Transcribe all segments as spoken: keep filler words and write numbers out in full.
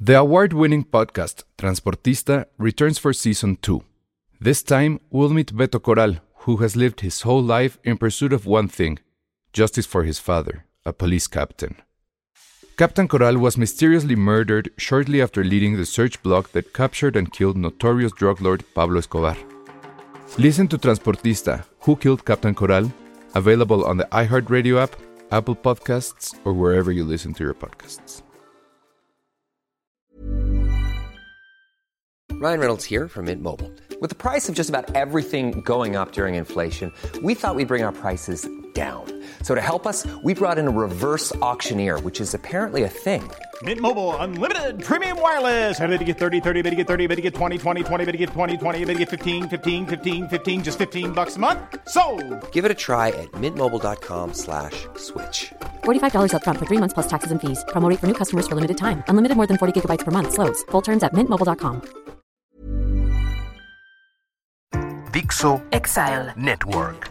The award-winning podcast Transportista returns for season two. This time, we'll meet Beto Corral, who has lived his whole life in pursuit of one thing: justice for his father, a police captain. Captain Corral was mysteriously murdered shortly after leading the search block that captured and killed notorious drug lord Pablo Escobar. Listen to Transportista, Who Killed Captain Corral? Available on the iHeartRadio app, Apple Podcasts, or wherever you listen to your podcasts. Ryan Reynolds here from Mint Mobile. With the price of just about everything going up during inflation, we thought we'd bring our prices down. So to help us, we brought in a reverse auctioneer, which is apparently a thing. Mint Mobile Unlimited Premium Wireless. How to get thirty, thirty, how to get thirty, how to get twenty, twenty, twenty, how to get twenty, twenty, how to get fifteen, fifteen, fifteen, fifteen, just fifteen bucks a month? Sold! Give it a try at mintmobile.com slash switch. forty-five dollars up front for three months plus taxes and fees. Promo rate for new customers for limited time. Unlimited more than forty gigabytes per month. Slows full terms at mint mobile dot com. Dixo Exile Network.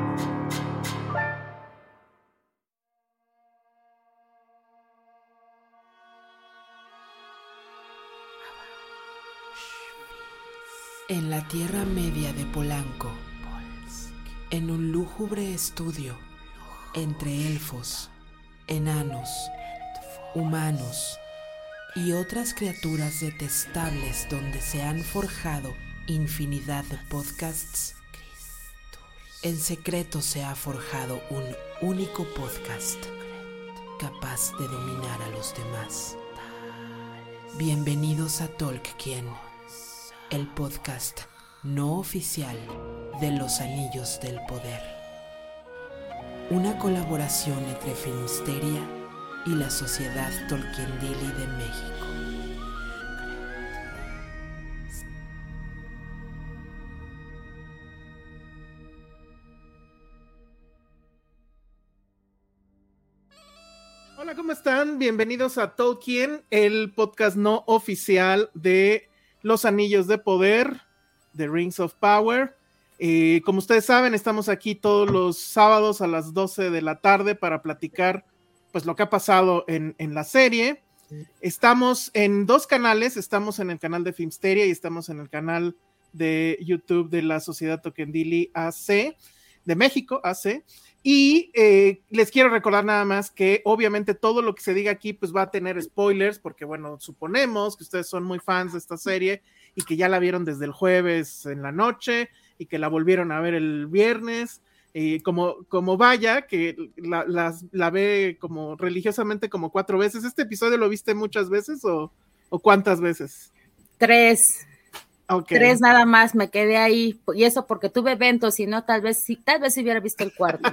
En la Tierra Media de Polanco, en un lúgubre estudio entre elfos, enanos, humanos y otras criaturas detestables donde se han forjado infinidad de podcasts, en secreto se ha forjado un único podcast capaz de dominar a los demás. Bienvenidos a Tolkien, el podcast no oficial de los Anillos del Poder. Una colaboración entre Filmsteria y la Sociedad Tolkiendili de México. Hola, ¿cómo están? Bienvenidos a Tolkien, el podcast no oficial de Los Anillos de Poder, The Rings of Power. Eh, como ustedes saben, estamos aquí todos los sábados a las doce de la tarde para platicar pues lo que ha pasado en, en la serie. Estamos en dos canales, estamos en el canal de Filmsteria y estamos en el canal de YouTube de la Sociedad Tolkiendili A C, de México, A C. Y eh, les quiero recordar nada más que obviamente todo lo que se diga aquí pues va a tener spoilers, porque bueno, suponemos que ustedes son muy fans de esta serie y que ya la vieron desde el jueves en la noche y que la volvieron a ver el viernes, y como, como vaya, que la, la, la ve como religiosamente como cuatro veces. ¿Este episodio lo viste muchas veces o, o cuántas veces? Tres. Okay. Tres nada más, me quedé ahí, y eso porque tuve eventos, y no, tal vez sí, tal vez si hubiera visto el cuarto.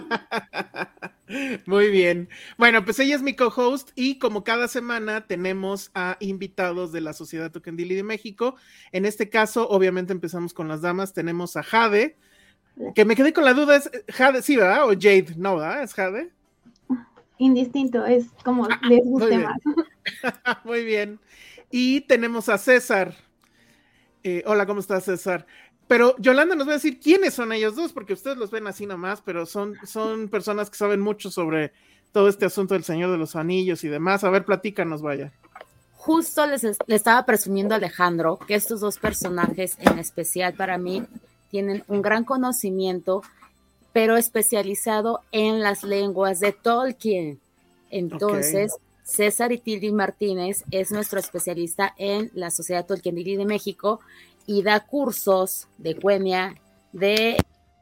Muy bien. Bueno, pues ella es mi co-host y como cada semana tenemos a invitados de la Sociedad Tolkiendili de México. En este caso, obviamente empezamos con las damas, tenemos a Jade, que me quedé con la duda, ¿es Jade, sí, verdad? ¿O Jade? No, ¿verdad? ¿Es Jade? Indistinto, es como ah, les guste muy más. Muy bien. Y tenemos a César. Eh, hola, ¿cómo estás, César? Pero Yolanda nos va a decir quiénes son ellos dos, porque ustedes los ven así nomás, pero son, son personas que saben mucho sobre todo este asunto del Señor de los Anillos y demás. A ver, platícanos, vaya. Justo les, les estaba presumiendo a Alejandro que estos dos personajes en especial para mí tienen un gran conocimiento, pero especializado en las lenguas de Tolkien. Entonces, okay. César Itildi Martínez es nuestro especialista en la Sociedad Tolkiendili de México y da cursos de Quenya, de...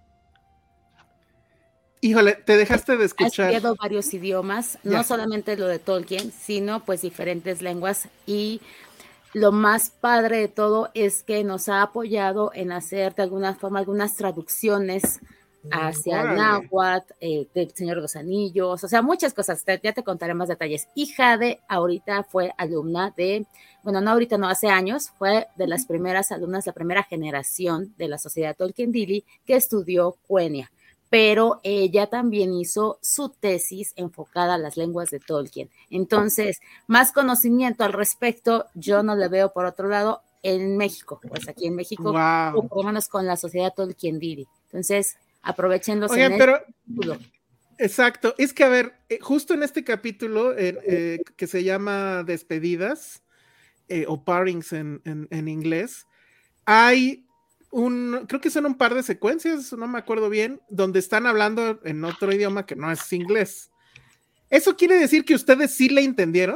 Híjole, te dejaste de escuchar. Ha estudiado varios idiomas, ya. No solamente lo de Tolkien, sino pues diferentes lenguas, y lo más padre de todo es que nos ha apoyado en hacer de alguna forma algunas traducciones hacia el náhuatl, eh, del Señor de los Anillos, o sea, muchas cosas, te, ya te contaré más detalles. Y Jade ahorita fue alumna de, bueno, no ahorita, no, hace años, fue de las primeras alumnas, la primera generación de la Sociedad Tolkiendili que estudió Quenya, pero ella también hizo su tesis enfocada a las lenguas de Tolkien. Entonces, más conocimiento al respecto, yo no le veo por otro lado en México, pues aquí en México, wow. o por lo menos con la Sociedad Tolkiendili. Entonces, aprovechenlos. Oigan, en pero el... exacto, es que a ver, eh, justo en este capítulo eh, eh, que se llama Despedidas, eh, o parings en, en, en inglés, hay un, creo que son un par de secuencias, no me acuerdo bien, donde están hablando en otro idioma que no es inglés. ¿Eso quiere decir que ustedes sí le entendieron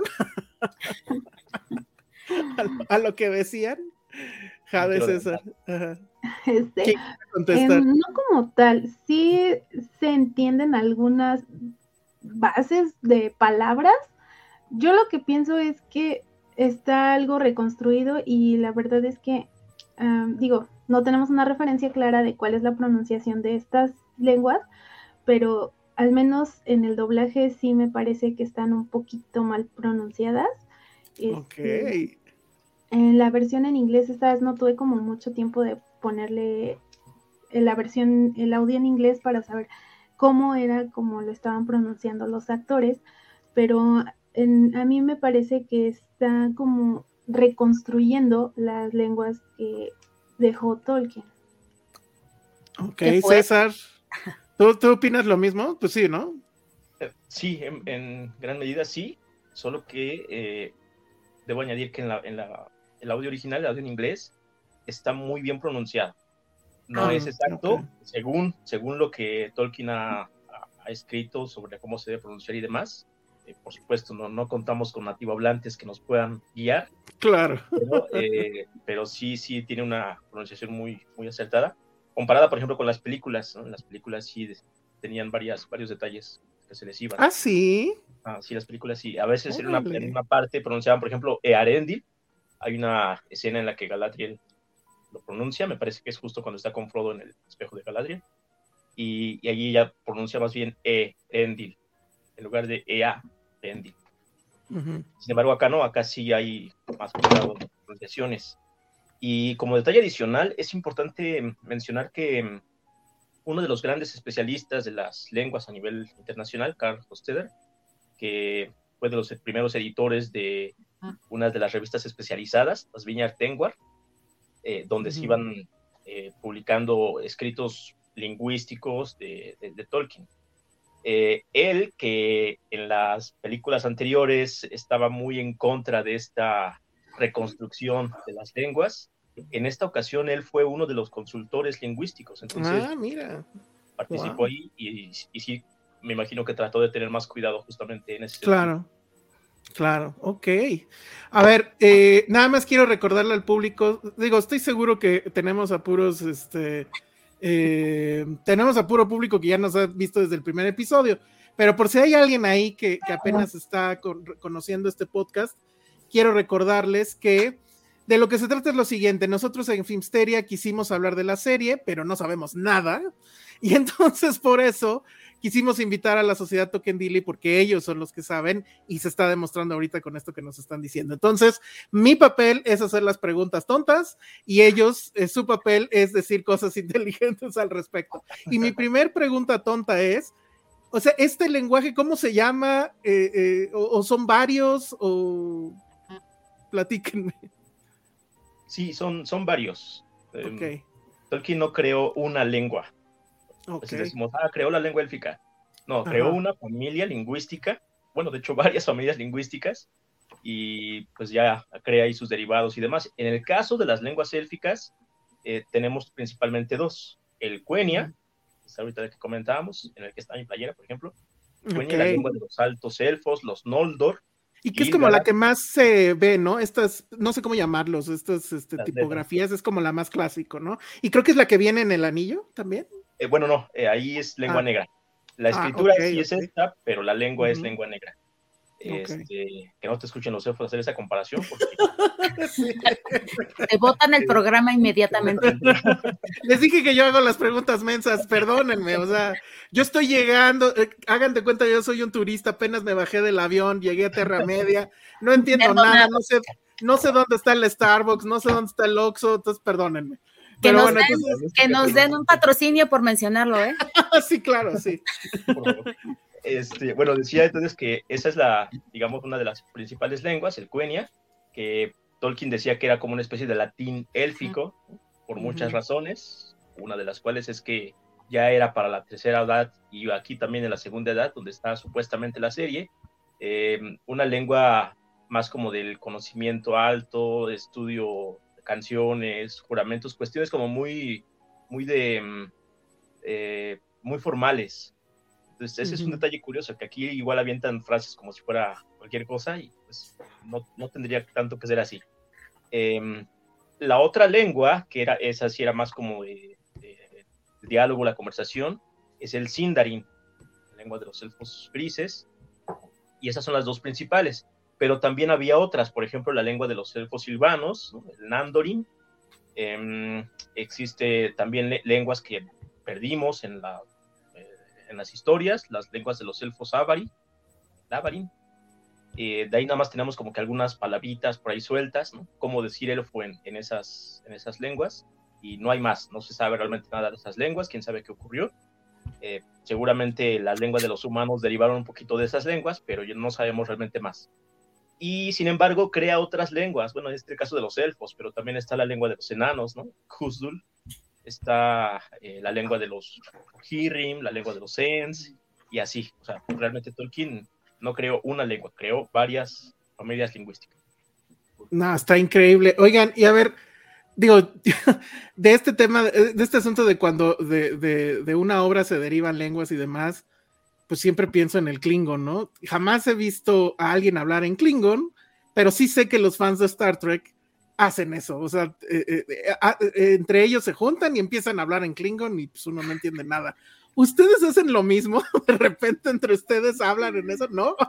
a, lo, a lo que decían? Jade, César. Ajá. Este, eh, no como tal, sí se entienden algunas bases de palabras. Yo lo que pienso es que está algo reconstruido y la verdad es que, um, digo, no tenemos una referencia clara de cuál es la pronunciación de estas lenguas, pero al menos en el doblaje sí me parece que están un poquito mal pronunciadas. Ok. Este, en la versión en inglés esta vez no tuve como mucho tiempo de ponerle la versión, el audio en inglés para saber cómo era, cómo lo estaban pronunciando los actores, pero en, a mí me parece que está como reconstruyendo las lenguas que dejó Tolkien. Ok, César, ¿tú, ¿tú opinas lo mismo? Pues sí, ¿no? Sí, en, en gran medida sí, solo que eh, debo añadir que en, la, en la, el audio original, el audio en inglés, está muy bien pronunciado. No ah, es exacto, okay. según, según lo que Tolkien ha, ha, ha escrito sobre cómo se debe pronunciar y demás. Eh, por supuesto, no, no contamos con nativohablantes que nos puedan guiar. Claro. Pero, eh, pero sí, sí tiene una pronunciación muy, muy acertada. Comparada, por ejemplo, con las películas, ¿no? En las películas sí tenían varias, varios detalles que se les iban. ¿Ah, sí? Ah, sí, las películas sí. A veces en una, en una parte pronunciaban, por ejemplo, Earendil. Hay una escena en la que Galadriel lo pronuncia, me parece que es justo cuando está con Frodo en el espejo de Galadriel, y, y allí ya pronuncia más bien E-Endil, en lugar de E-A, Endil. Uh-huh. Sin embargo, acá no, acá sí hay más cuidado de pronunciaciones. Y como detalle adicional, es importante mencionar que uno de los grandes especialistas de las lenguas a nivel internacional, Karl Hofstadter, que fue de los primeros editores de una de las revistas especializadas, las Viñar Tengwar, Eh, donde uh-huh. se iban eh, publicando escritos lingüísticos de, de, de Tolkien. Eh, él, que en las películas anteriores estaba muy en contra de esta reconstrucción de las lenguas, en esta ocasión él fue uno de los consultores lingüísticos. Entonces, ah, mira. Participó wow. ahí y, y sí, me imagino que trató de tener más cuidado justamente en ese claro. sentido. Claro, ok. A ver, eh, nada más quiero recordarle al público, digo, estoy seguro que tenemos a puros, este, eh, tenemos a puro público que ya nos ha visto desde el primer episodio, pero por si hay alguien ahí que, que apenas está con, conociendo este podcast, quiero recordarles que de lo que se trata es lo siguiente: nosotros en Filmsteria quisimos hablar de la serie, pero no sabemos nada, y entonces por eso quisimos invitar a la Sociedad Tokendili porque ellos son los que saben y se está demostrando ahorita con esto que nos están diciendo. Entonces, mi papel es hacer las preguntas tontas y ellos, eh, su papel es decir cosas inteligentes al respecto. Y mi primer pregunta tonta es, o sea, ¿este lenguaje cómo se llama? Eh, eh, o, ¿O son varios? O platíquenme. Sí, son, son varios. Okay. Um, Tolkien no creó una lengua. Okay. Así decimos, ah, creó la lengua élfica. No, Ajá. creó una familia lingüística, bueno, de hecho varias familias lingüísticas, y pues ya crea ahí sus derivados y demás. En el caso de las lenguas élficas, eh, tenemos principalmente dos. El Quenya, uh-huh. que es ahorita el que comentábamos, en el que está mi playera, por ejemplo. Quenya, okay. la lengua de los altos elfos, los Noldor. Y que es como la que más se ve, ¿no? Estas, no sé cómo llamarlos, estas este, tipografías, letras. Es como la más clásico, ¿no? Y creo que es la que viene en el anillo también. Eh, bueno, no, eh, ahí es lengua ah. negra. La escritura ah, okay, sí okay. es esta, pero la lengua uh-huh. es lengua negra. Este, okay. Que no te escuchen los elfos hacer esa comparación. Porque... Te botan el programa inmediatamente. Les dije que yo hago las preguntas mensas, perdónenme, o sea, yo estoy llegando, eh, hagan de cuenta, yo soy un turista, apenas me bajé del avión, llegué a Terra Media, no entiendo Perdonado. nada, no sé, no sé dónde está el Starbucks, no sé dónde está el Oxxo, entonces perdónenme. Que, nos, bueno, den, entonces, que nos den un patrocinio por mencionarlo, ¿eh? Sí, claro, sí. Este, bueno, decía entonces que esa es la, digamos, una de las principales lenguas, el Quenya, que Tolkien decía que era como una especie de latín élfico, uh-huh. por muchas uh-huh. razones, una de las cuales es que ya era para la tercera edad y aquí también en la segunda edad, donde está supuestamente la serie, eh, una lengua más como del conocimiento alto, de estudio de canciones, juramentos, cuestiones como muy, muy de, eh, muy formales. Entonces ese uh-huh. es un detalle curioso, que aquí igual avientan frases como si fuera cualquier cosa y pues no, no tendría tanto que ser así. Eh, la otra lengua, que era esa sí era más como de, de, de diálogo, la conversación, es el Sindarin, la lengua de los elfos grises, y esas son las dos principales. Pero también había otras, por ejemplo, la lengua de los elfos silvanos, ¿no? El Nandorin. Eh, existe también le- lenguas que perdimos en, la, eh, en las historias, las lenguas de los elfos Avarin. Avarin. Eh, de ahí nada más tenemos como que algunas palabritas por ahí sueltas, ¿no? Cómo decir elfo en, en, esas, en esas lenguas, y no hay más, no se sabe realmente nada de esas lenguas, quién sabe qué ocurrió. Eh, seguramente las lenguas de los humanos derivaron un poquito de esas lenguas, pero ya no sabemos realmente más. Y sin embargo crea otras lenguas, bueno, en este caso de los elfos, pero también está la lengua de los enanos, ¿no? Khuzdul, está eh, la lengua de los Rohirrim, la lengua de los Ents, y así. O sea, realmente Tolkien no creó una lengua, creó varias familias lingüísticas. No, está increíble. Oigan, y a ver, digo, de este tema, de este asunto de cuando de, de, de una obra se derivan lenguas y demás, pues siempre pienso en el Klingon, ¿no? Jamás he visto a alguien hablar en Klingon, pero sí sé que los fans de Star Trek hacen eso, o sea, eh, eh, eh, entre ellos se juntan y empiezan a hablar en Klingon y pues uno no entiende nada. ¿Ustedes hacen lo mismo? De repente entre ustedes hablan en eso, ¿no?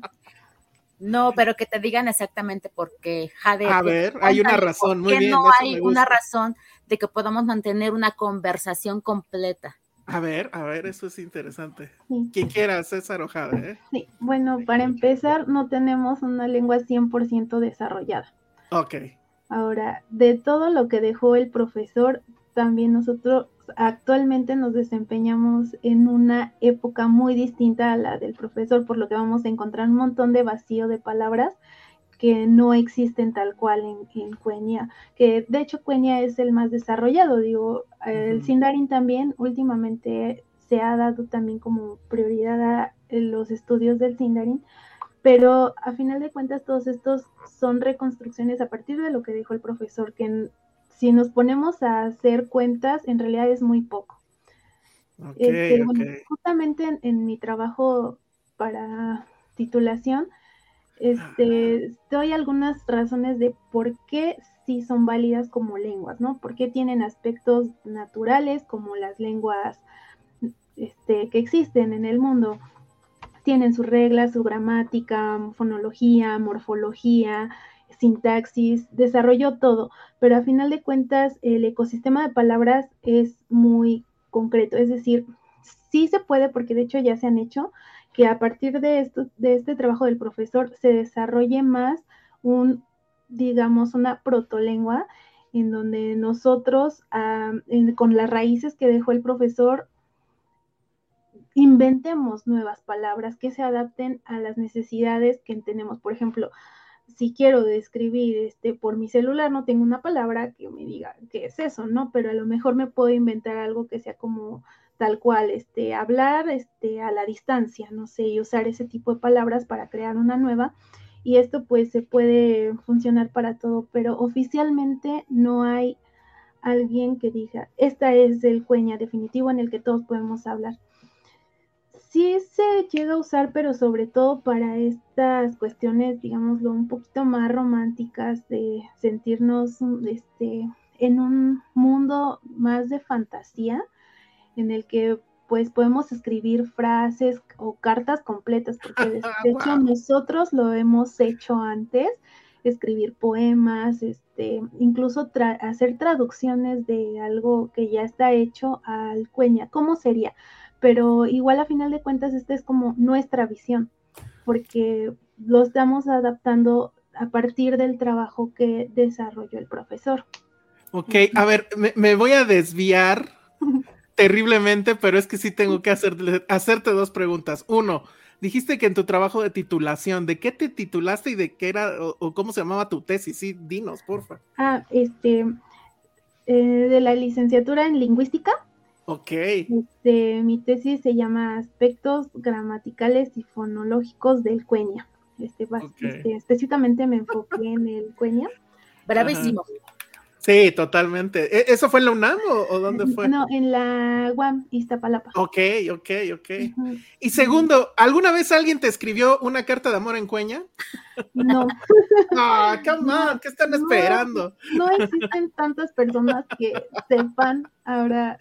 No, pero que te digan exactamente por qué. Jade, a ver, hay una razón, muy bien. No hay una razón de que podamos mantener una conversación completa. A ver, a ver, eso es interesante. Sí. Quien quiera, César o Jade, ¿eh? Sí, bueno, para empezar, no tenemos una lengua cien por ciento desarrollada. Ok. Ahora, de todo lo que dejó el profesor, también nosotros actualmente nos desempeñamos en una época muy distinta a la del profesor, por lo que vamos a encontrar un montón de vacío de palabras que no existen tal cual en, en Quenya, que de hecho Quenya es el más desarrollado, digo, el uh-huh. Sindarin también últimamente se ha dado también como prioridad a los estudios del Sindarin, pero a final de cuentas todos estos son reconstrucciones a partir de lo que dijo el profesor, que en, si nos ponemos a hacer cuentas, en realidad es muy poco. Okay, este, okay. Bueno, justamente en, en mi trabajo para titulación, Este, doy algunas razones de por qué sí son válidas como lenguas, ¿no? Por qué tienen aspectos naturales como las lenguas este, que existen en el mundo. Tienen sus reglas, su gramática, fonología, morfología, sintaxis, desarrollo todo, pero a final de cuentas el ecosistema de palabras es muy concreto, es decir, sí se puede, porque de hecho ya se han hecho, que a partir de esto, de este trabajo del profesor se desarrolle más un, digamos, una protolengua en donde nosotros, uh, en, con las raíces que dejó el profesor, inventemos nuevas palabras que se adapten a las necesidades que tenemos. Por ejemplo, si quiero describir este, por mi celular, no tengo una palabra que me diga qué es eso, ¿no? Pero a lo mejor me puedo inventar algo que sea como tal cual, este, hablar este, a la distancia, no sé, y usar ese tipo de palabras para crear una nueva, y esto pues se puede funcionar para todo, pero oficialmente no hay alguien que diga, esta es el Quenya definitivo en el que todos podemos hablar. Sí se llega a usar, pero sobre todo para estas cuestiones, digámoslo, un poquito más románticas, de sentirnos este, en un mundo más de fantasía, en el que pues podemos escribir frases o cartas completas, porque de, de hecho wow. nosotros lo hemos hecho antes, escribir poemas, este, incluso tra- hacer traducciones de algo que ya está hecho al Quenya, ¿cómo sería? Pero igual a final de cuentas esta es como nuestra visión, porque lo estamos adaptando a partir del trabajo que desarrolló el profesor. Ok, a ver, me, me voy a desviar terriblemente, pero es que sí tengo que hacer, hacerte dos preguntas. Uno, dijiste que en tu trabajo de titulación, ¿de qué te titulaste y de qué era, o, o cómo se llamaba tu tesis? Sí, dinos, porfa. Ah, este, eh, de la licenciatura en lingüística. Ok. Este, mi tesis se llama Aspectos gramaticales y fonológicos del Quenya. este, okay. este, específicamente me enfoqué en el cueña. Bravísimo. Ajá. Sí, totalmente. ¿Eso fue en la UNAM o, o dónde fue? No, en la U A M, Iztapalapa. Ok, ok, ok. Uh-huh. Y segundo, ¿alguna vez alguien te escribió una carta de amor en cueña? No. Ah, oh, come on, ¿qué están no, esperando? No existen tantas personas que sepan ahora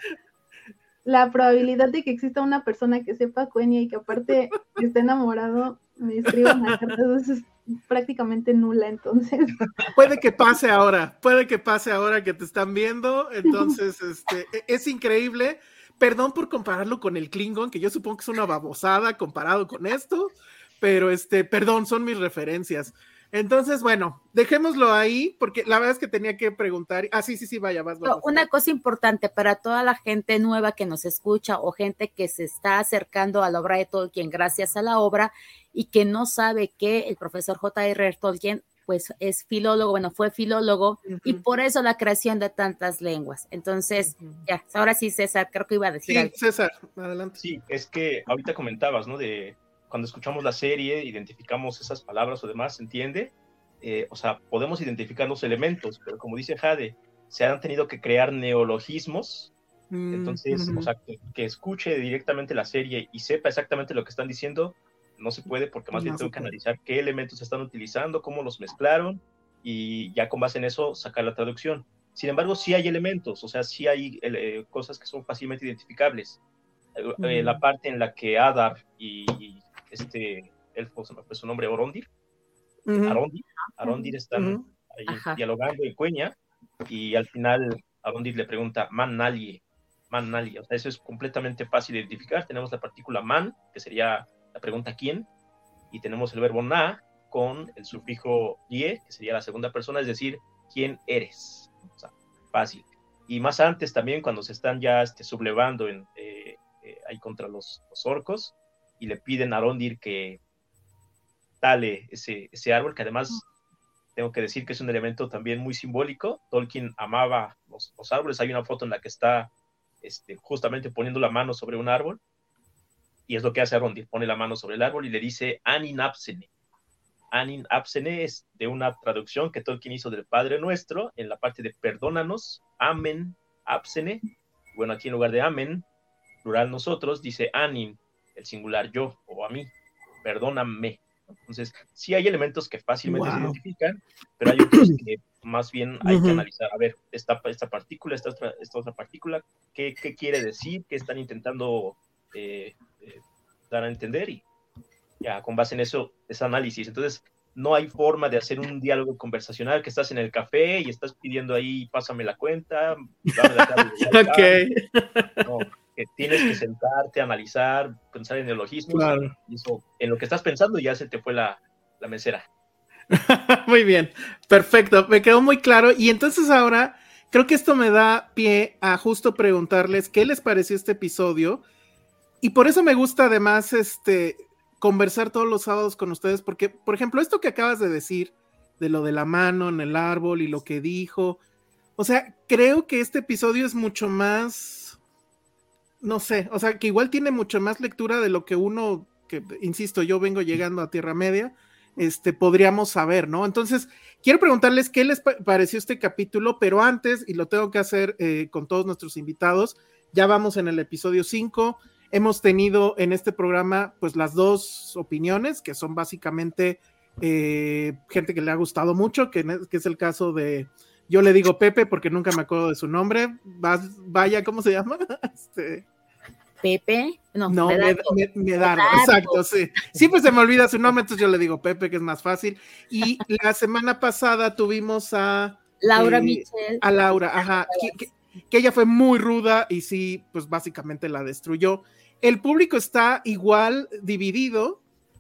la probabilidad de que exista una persona que sepa cueña y que aparte esté enamorado, me escriba una carta, entonces es prácticamente nula, entonces. Puede que pase ahora, puede que pase ahora que te están viendo, entonces este, es increíble. Perdón por compararlo con el Klingon, que yo supongo que es una babosada comparado con esto, pero este, perdón, son mis referencias. Entonces, bueno, dejémoslo ahí, porque la verdad es que tenía que preguntar. Ah, sí, sí, sí, vaya, vas, vas, vas. Una cosa importante para toda la gente nueva que nos escucha o gente que se está acercando a la obra de Tolkien gracias a la obra y que no sabe que el profesor J R R Tolkien, pues es filólogo, bueno, fue filólogo, uh-huh. y por eso la creación de tantas lenguas. Entonces, uh-huh. ya, ahora sí, César, creo que iba a decir sí, algo. César, adelante. Sí, es que ahorita comentabas, ¿no? De cuando escuchamos la serie, identificamos esas palabras o demás, ¿se entiende? Eh, o sea, podemos identificar los elementos, pero como dice Jade, se han tenido que crear neologismos, mm, entonces, mm-hmm. o sea, que, que escuche directamente la serie y sepa exactamente lo que están diciendo, no se puede, porque más no bien tengo que analizar qué elementos están utilizando, cómo los mezclaron, y ya con base en eso sacar la traducción. Sin embargo, sí hay elementos, o sea, sí hay eh, cosas que son fácilmente identificables. Mm. Eh, la parte en la que Adar y, y este elfo, se me fue su nombre, Arondir, uh-huh. Arondir, Arondir están uh-huh. ahí Ajá. dialogando en cueña, y al final Arondir le pregunta, man nalie, man nalie, o sea, eso es completamente fácil de identificar. Tenemos la partícula man, que sería la pregunta quién, y tenemos el verbo na con el sufijo lie, que sería la segunda persona, es decir, quién eres, o sea, fácil. Y más antes también, cuando se están ya este, sublevando en, eh, eh, ahí contra los, los orcos, y le piden a Arondir que tale ese, ese árbol, que además tengo que decir que es un elemento también muy simbólico. Tolkien amaba los, los árboles. Hay una foto en la que está este, justamente poniendo la mano sobre un árbol, y es lo que hace Arondir, pone la mano sobre el árbol y le dice Anin Apsene. Anin Apsene es de una traducción que Tolkien hizo del Padre Nuestro, en la parte de perdónanos, Amen, Apsene. Bueno, aquí en lugar de Amen, plural nosotros, dice Anin, el singular yo, o a mí, perdóname. Entonces, sí hay elementos que fácilmente wow. se identifican, pero hay otros que más bien hay uh-huh. que analizar. A ver, esta, esta partícula, esta otra, esta otra partícula, ¿qué, qué quiere decir? ¿Qué están intentando eh, eh, dar a entender? Y ya, con base en eso, es análisis. Entonces, no hay forma de hacer un diálogo conversacional que estás en el café y estás pidiendo ahí, pásame la cuenta, dame la tabla de la Ok. No, que tienes que sentarte, analizar, pensar en neologismos, claro. y eso, en lo que estás pensando ya se te fue la, la mesera. Muy bien, perfecto, me quedó muy claro. Y entonces ahora creo que esto me da pie a justo preguntarles qué les pareció este episodio, y por eso me gusta además este, conversar todos los sábados con ustedes, porque por ejemplo esto que acabas de decir de lo de la mano en el árbol y lo que dijo, o sea, creo que este episodio es mucho más, no sé, o sea, que igual tiene mucho más lectura de lo que uno, que insisto, yo vengo llegando a Tierra Media, este, podríamos saber, ¿no? Entonces, quiero preguntarles qué les pa- pareció este capítulo, pero antes, y lo tengo que hacer eh, con todos nuestros invitados, ya vamos en el episodio cinco, hemos tenido en este programa, pues, las dos opiniones, que son básicamente eh, gente que le ha gustado mucho, que, que es el caso de... Yo le digo Pepe porque nunca me acuerdo de su nombre. Vas, vaya, ¿cómo se llama? Este... Pepe. No, no Medardo. Med- Med- Medardo, exacto, sí. Siempre se me olvida su nombre, entonces yo le digo Pepe, que es más fácil. Y la semana pasada tuvimos a... Laura eh, Michel. A Laura, ajá. Que, que, que ella fue muy ruda y sí, pues básicamente la destruyó. El público está igual dividido.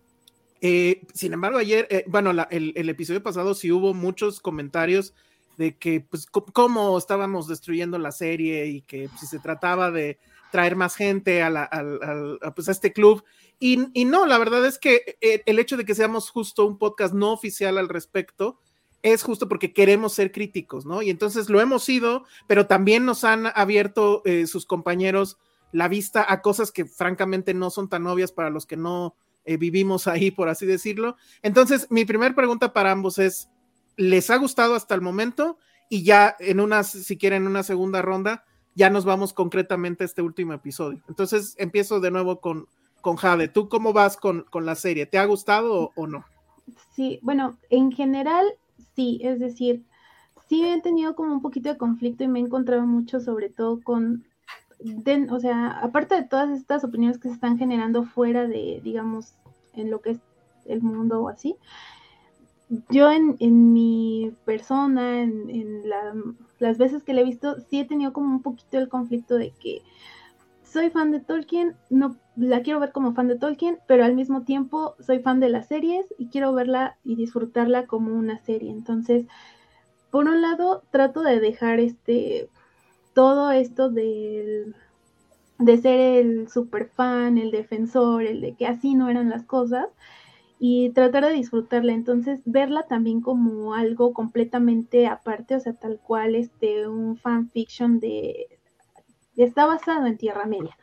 Eh, sin embargo, ayer, eh, bueno, la, el, el episodio pasado sí hubo muchos comentarios de que, pues, c- cómo estábamos destruyendo la serie y que si se trataba de traer más gente a, la, a, a, a, pues, a este club. Y, y no, la verdad es que el hecho de que seamos justo un podcast no oficial al respecto es justo porque queremos ser críticos, ¿no? Y entonces lo hemos sido, pero también nos han abierto eh, sus compañeros la vista a cosas que francamente no son tan obvias para los que no eh, vivimos ahí, por así decirlo. Entonces, mi primera pregunta para ambos es, ¿les ha gustado hasta el momento? Y ya en una, si quieren, en una segunda ronda, ya nos vamos concretamente a este último episodio. Entonces, empiezo de nuevo con, con Jade. ¿Tú cómo vas con, con la serie? ¿Te ha gustado o, o no? Sí, bueno, en general, sí, es decir, sí he tenido como un poquito de conflicto y me he encontrado mucho, sobre todo con, de, o sea, aparte de todas estas opiniones que se están generando fuera de, digamos, en lo que es el mundo o así, yo en, en mi persona, en, en la, las veces que la he visto, sí he tenido como un poquito el conflicto de que soy fan de Tolkien, no la quiero ver como fan de Tolkien, pero al mismo tiempo soy fan de las series y quiero verla y disfrutarla como una serie. Entonces, por un lado, trato de dejar este todo esto de, de ser el super fan, el defensor, el de que así no eran las cosas, y tratar de disfrutarla. Entonces, verla también como algo completamente aparte, o sea, tal cual este un fanfiction de está basado en Tierra Media.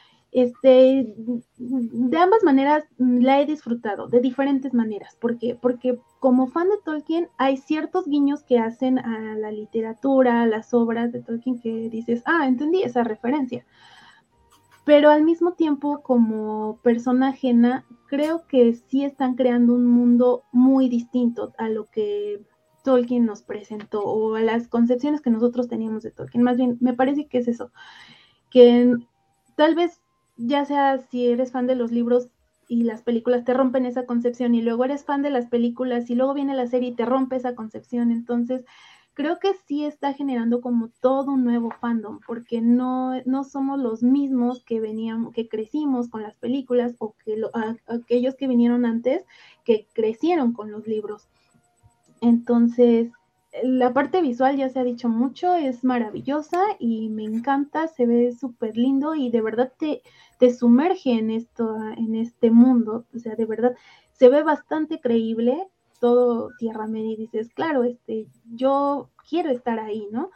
Este, de ambas maneras la he disfrutado, de diferentes maneras. ¿Por qué? Porque como fan de Tolkien hay ciertos guiños que hacen a la literatura, a las obras de Tolkien que dices, ah, entendí esa referencia. Pero al mismo tiempo, como persona ajena, creo que sí están creando un mundo muy distinto a lo que Tolkien nos presentó o a las concepciones que nosotros teníamos de Tolkien. Más bien, me parece que es eso, que tal vez ya sea si eres fan de los libros y las películas te rompen esa concepción y luego eres fan de las películas y luego viene la serie y te rompe esa concepción. Entonces creo que sí está generando como todo un nuevo fandom, porque no, no somos los mismos que veníamos, que crecimos con las películas o que lo, a, aquellos que vinieron antes que crecieron con los libros. Entonces la parte visual, ya se ha dicho mucho, es maravillosa y me encanta, se ve súper lindo y de verdad te, te sumerge en esto, en este mundo. O sea, de verdad se ve bastante creíble todo Tierra Media y dices, claro, este, yo quiero estar ahí, ¿no?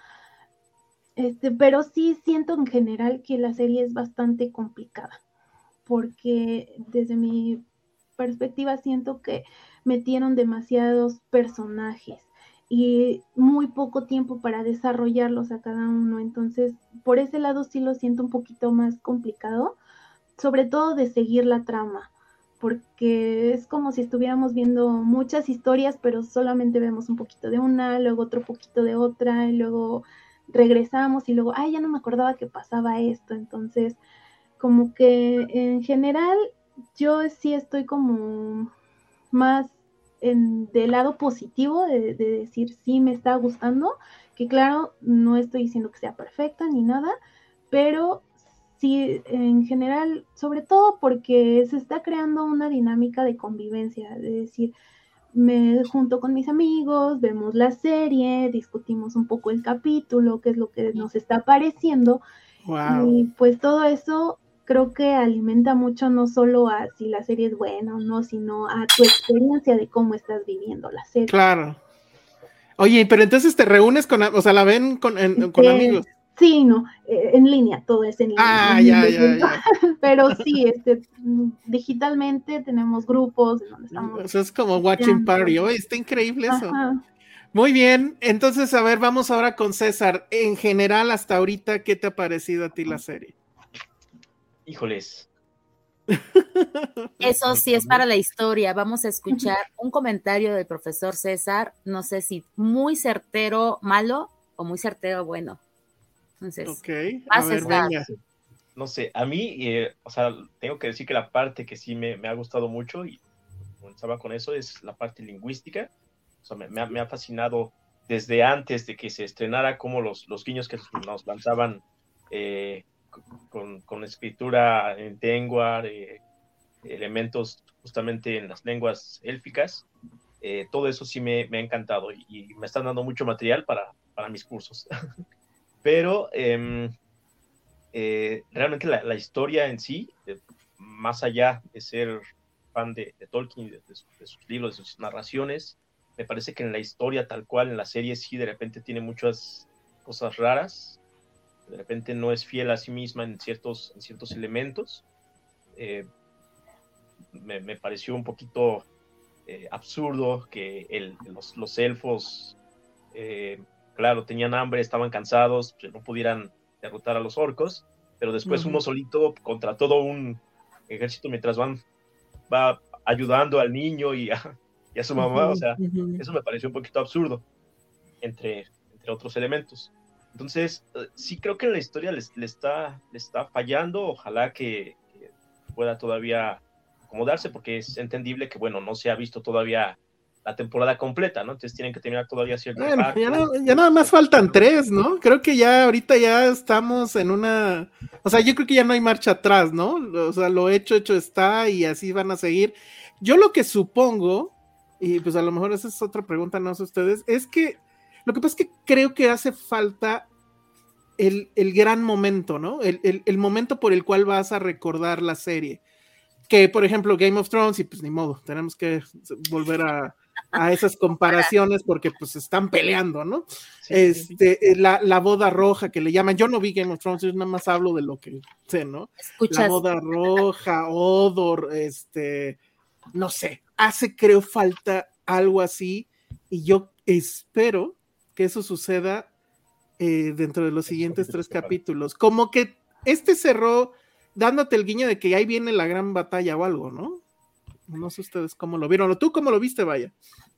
Este, pero sí siento en general que la serie es bastante complicada, porque desde mi perspectiva siento que metieron demasiados personajes y muy poco tiempo para desarrollarlos a cada uno. Entonces, por ese lado sí lo siento un poquito más complicado, sobre todo de seguir la trama, porque es como si estuviéramos viendo muchas historias, pero solamente vemos un poquito de una, luego otro poquito de otra, y luego regresamos y luego, ay, ya no me acordaba que pasaba esto. Entonces, como que en general yo sí estoy como más en, del lado positivo de, de decir sí me está gustando, que claro, no estoy diciendo que sea perfecta ni nada, pero sí en general, sobre todo porque se está creando una dinámica de convivencia, de decir, me junto con mis amigos, vemos la serie, discutimos un poco el capítulo, qué es lo que nos está pareciendo, wow. Y pues todo eso creo que alimenta mucho no solo a si la serie es buena o no, sino a tu experiencia de cómo estás viviendo la serie. Claro. Oye, pero entonces te reúnes con, o sea, la ven con, en, este, con amigos. Sí, no, eh, en línea, todo es en línea. Ah, ya, ya, ya. Pero sí, este, digitalmente tenemos grupos donde estamos. Eso es como watching party. Oye, está increíble eso. Ajá. Muy bien, entonces, a ver, vamos ahora con César. En general, hasta ahorita, ¿qué te ha parecido a ti la serie? Híjoles. Eso sí es para la historia. Vamos a escuchar un comentario del profesor César, no sé si muy certero malo o muy certero bueno. Entonces, okay. A ver, venga. No sé, a mí, eh, o sea, tengo que decir que la parte que sí me, me ha gustado mucho y comenzaba con eso es la parte lingüística. O sea, me, me, ha, me ha fascinado desde antes de que se estrenara como los, los guiños que nos lanzaban eh, con, con escritura en Tengwar, eh, elementos justamente en las lenguas élficas. Eh, todo eso sí me, me ha encantado y, y me están dando mucho material para, para mis cursos. Pero eh, eh, realmente la, la historia en sí, eh, más allá de ser fan de, de Tolkien, de, de, de sus libros, de sus narraciones, me parece que en la historia tal cual, en la serie sí de repente tiene muchas cosas raras, de repente no es fiel a sí misma en ciertos, en ciertos elementos. Eh, me, me pareció un poquito eh, absurdo que el, los, los elfos, eh, claro, tenían hambre, estaban cansados, pues no pudieran derrotar a los orcos, pero después uh-huh. uno solito contra todo un ejército mientras van va ayudando al niño y a, y a su mamá, uh-huh. o sea, uh-huh. eso me pareció un poquito absurdo, entre, entre otros elementos. Entonces, uh, sí creo que en la historia le le está, le está fallando, ojalá que, que pueda todavía acomodarse, porque es entendible que, bueno, no se ha visto todavía la temporada completa, ¿no? Entonces tienen que terminar todavía cierto bueno, ya, no, ya nada más faltan tres, ¿no? Creo que ya ahorita ya estamos en una, o sea, yo creo que ya no hay marcha atrás, ¿no? O sea, lo hecho, hecho está y así van a seguir. Yo lo que supongo, y pues a lo mejor esa es otra pregunta, no sé ustedes, es que lo que pasa es que creo que hace falta el, el gran momento, ¿no? El, el, el momento por el cual vas a recordar la serie. Que, por ejemplo, Game of Thrones, y pues ni modo, tenemos que volver a a esas comparaciones porque pues están peleando, ¿no? Sí, este, sí, sí. La, la boda roja que le llaman, yo no vi Game of Thrones, yo nada más hablo de lo que sé, ¿no? ¿Escuchas? La boda roja, Odor, este, no sé, hace creo falta algo así y yo espero que eso suceda eh, dentro de los siguientes tres capítulos, como que este cerró dándote el guiño de que ahí viene la gran batalla o algo, ¿no? No sé ustedes cómo lo vieron, o tú cómo lo viste, vaya.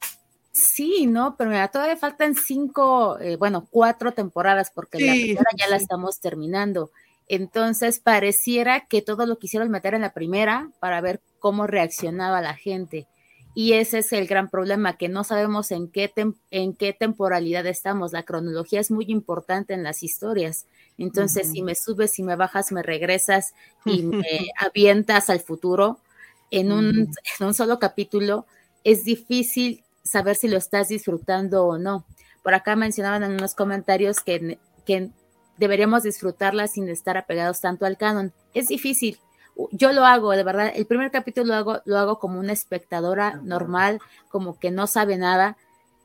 Sí, no, pero mira, todavía faltan cinco, eh, bueno, cuatro temporadas, porque sí, la primera ya sí. la estamos terminando. Entonces, pareciera que todo lo quisieron meter en la primera para ver cómo reaccionaba la gente. Y ese es el gran problema, que no sabemos en qué, tem- en qué temporalidad estamos. La cronología es muy importante en las historias. Entonces, uh-huh. si me subes, si me bajas, me regresas y me avientas al futuro, En un, en un solo capítulo, es difícil saber si lo estás disfrutando o no. Por acá mencionaban en unos comentarios que, que deberíamos disfrutarla sin estar apegados tanto al canon. Es difícil. Yo lo hago, de verdad. El primer capítulo lo hago, lo hago como una espectadora normal, como que no sabe nada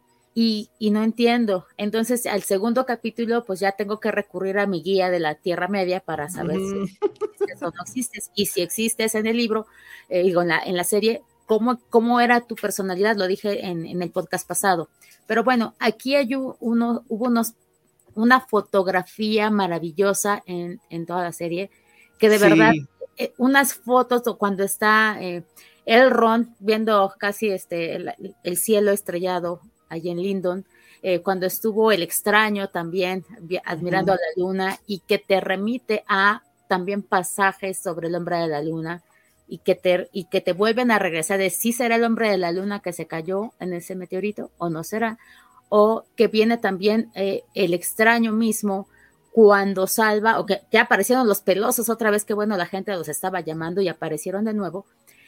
y, y no entiendo. Entonces, al segundo capítulo, pues ya tengo que recurrir a mi guía de la Tierra Media para saber uh-huh. si existes o no existes. Y si existes en el libro, eh, digo, en la, en la serie, ¿cómo, cómo era tu personalidad? Lo dije en, en el podcast pasado. Pero bueno, aquí hay uno, hubo unos, una fotografía maravillosa en, en toda la serie, que de sí. verdad, eh, unas fotos cuando está eh, Elrond viendo casi este, el, el cielo estrellado allí en Lindon, eh, cuando estuvo el extraño también admirando uh-huh. a la luna y que te remite a también pasajes sobre el hombre de la luna y que te, y que te vuelven a regresar de si será el hombre de la luna que se cayó en ese meteorito o no será, o que viene también eh, el extraño mismo cuando salva, o que, que aparecieron los pelosos otra vez, que bueno, la gente los estaba llamando y aparecieron de nuevo,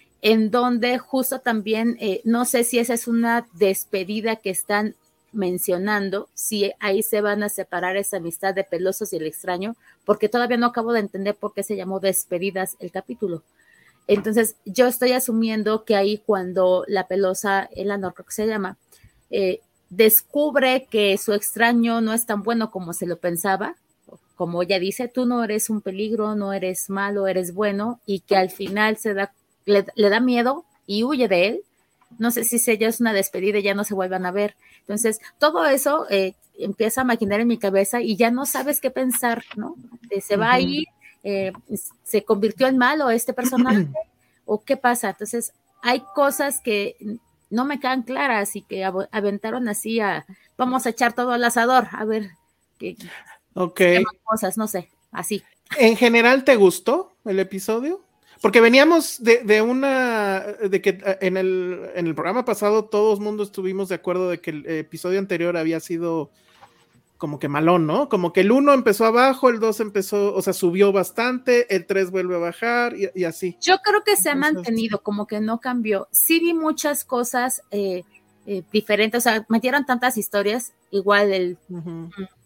en donde justo también, eh, no sé si esa es una despedida que están mencionando, si ahí se van a separar esa amistad de Pelosos y el extraño, porque todavía no acabo de entender por qué se llamó Despedidas el capítulo. Entonces, yo estoy asumiendo que ahí cuando la Pelosa, Elanor creo que se llama, eh, descubre que su extraño no es tan bueno como se lo pensaba, como ella dice, tú no eres un peligro, no eres malo, eres bueno, y que al final se da Le, le da miedo y huye de él. No sé si ella es una despedida y ya no se vuelvan a ver. Entonces, todo eso eh, empieza a maquinar en mi cabeza y ya no sabes qué pensar, ¿no? Eh, se va uh-huh. a ir, eh, se convirtió en malo este personaje, o qué pasa. Entonces, hay cosas que no me quedan claras y que aventaron así a, vamos a echar todo al asador, a ver qué okay. cosas, no sé, así. ¿En general te gustó el episodio? Porque veníamos de, de una, de que en el, en el programa pasado todos mundo estuvimos de acuerdo de que el episodio anterior había sido como que malón, ¿no? Como que el uno empezó abajo, el dos empezó, o sea, subió bastante, el tres vuelve a bajar y, y así. Yo creo que se ha mantenido, como que no cambió. Sí vi muchas cosas eh, eh, diferentes, o sea, metieron tantas historias, igual el, uh-huh.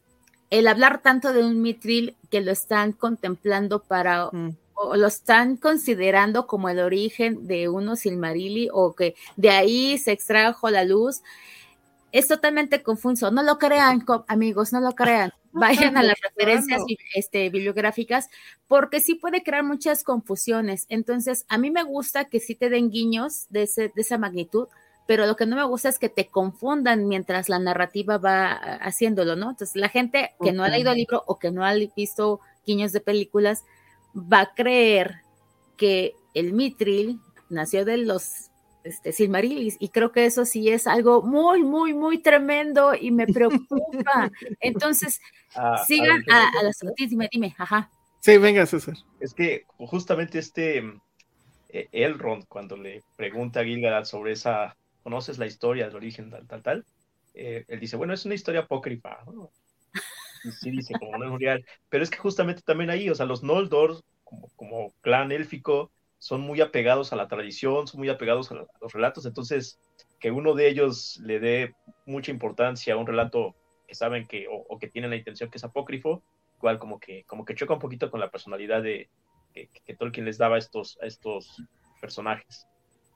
el hablar tanto de un Mithril que lo están contemplando para... Uh-huh. o lo están considerando como el origen de unos Silmarili, o que de ahí se extrajo la luz, es totalmente confuso. No lo crean, amigos, no lo crean. vayan a las referencias este, bibliográficas, porque sí puede crear muchas confusiones. Entonces, a mí me gusta que sí te den guiños de, ese, de esa magnitud, pero lo que no me gusta es que te confundan mientras la narrativa va haciéndolo, ¿no? Entonces, la gente que no ha leído el libro o que no ha visto guiños de películas va a creer que el Mithril nació de los este, Silmarils, y creo que eso sí es algo muy, muy, muy tremendo y me preocupa. Entonces, ah, sigan a, a, a las... Dime, dime, ajá. Sí, venga, César. Es que justamente este eh, Elrond, cuando le pregunta a Gil-galad sobre esa, ¿conoces la historia del origen tal, tal, tal? Eh, él dice, bueno, es una historia apócrifa, ¿no? Y sí dice, como no es real, pero es que justamente también ahí, o sea, los Noldor, como, como clan élfico, son muy apegados a la tradición, son muy apegados a, la, a los relatos, entonces que uno de ellos le dé mucha importancia a un relato que saben que, o, o que tienen la intención que es apócrifo, igual como que, como que choca un poquito con la personalidad de, que, que Tolkien les daba a estos, a estos personajes.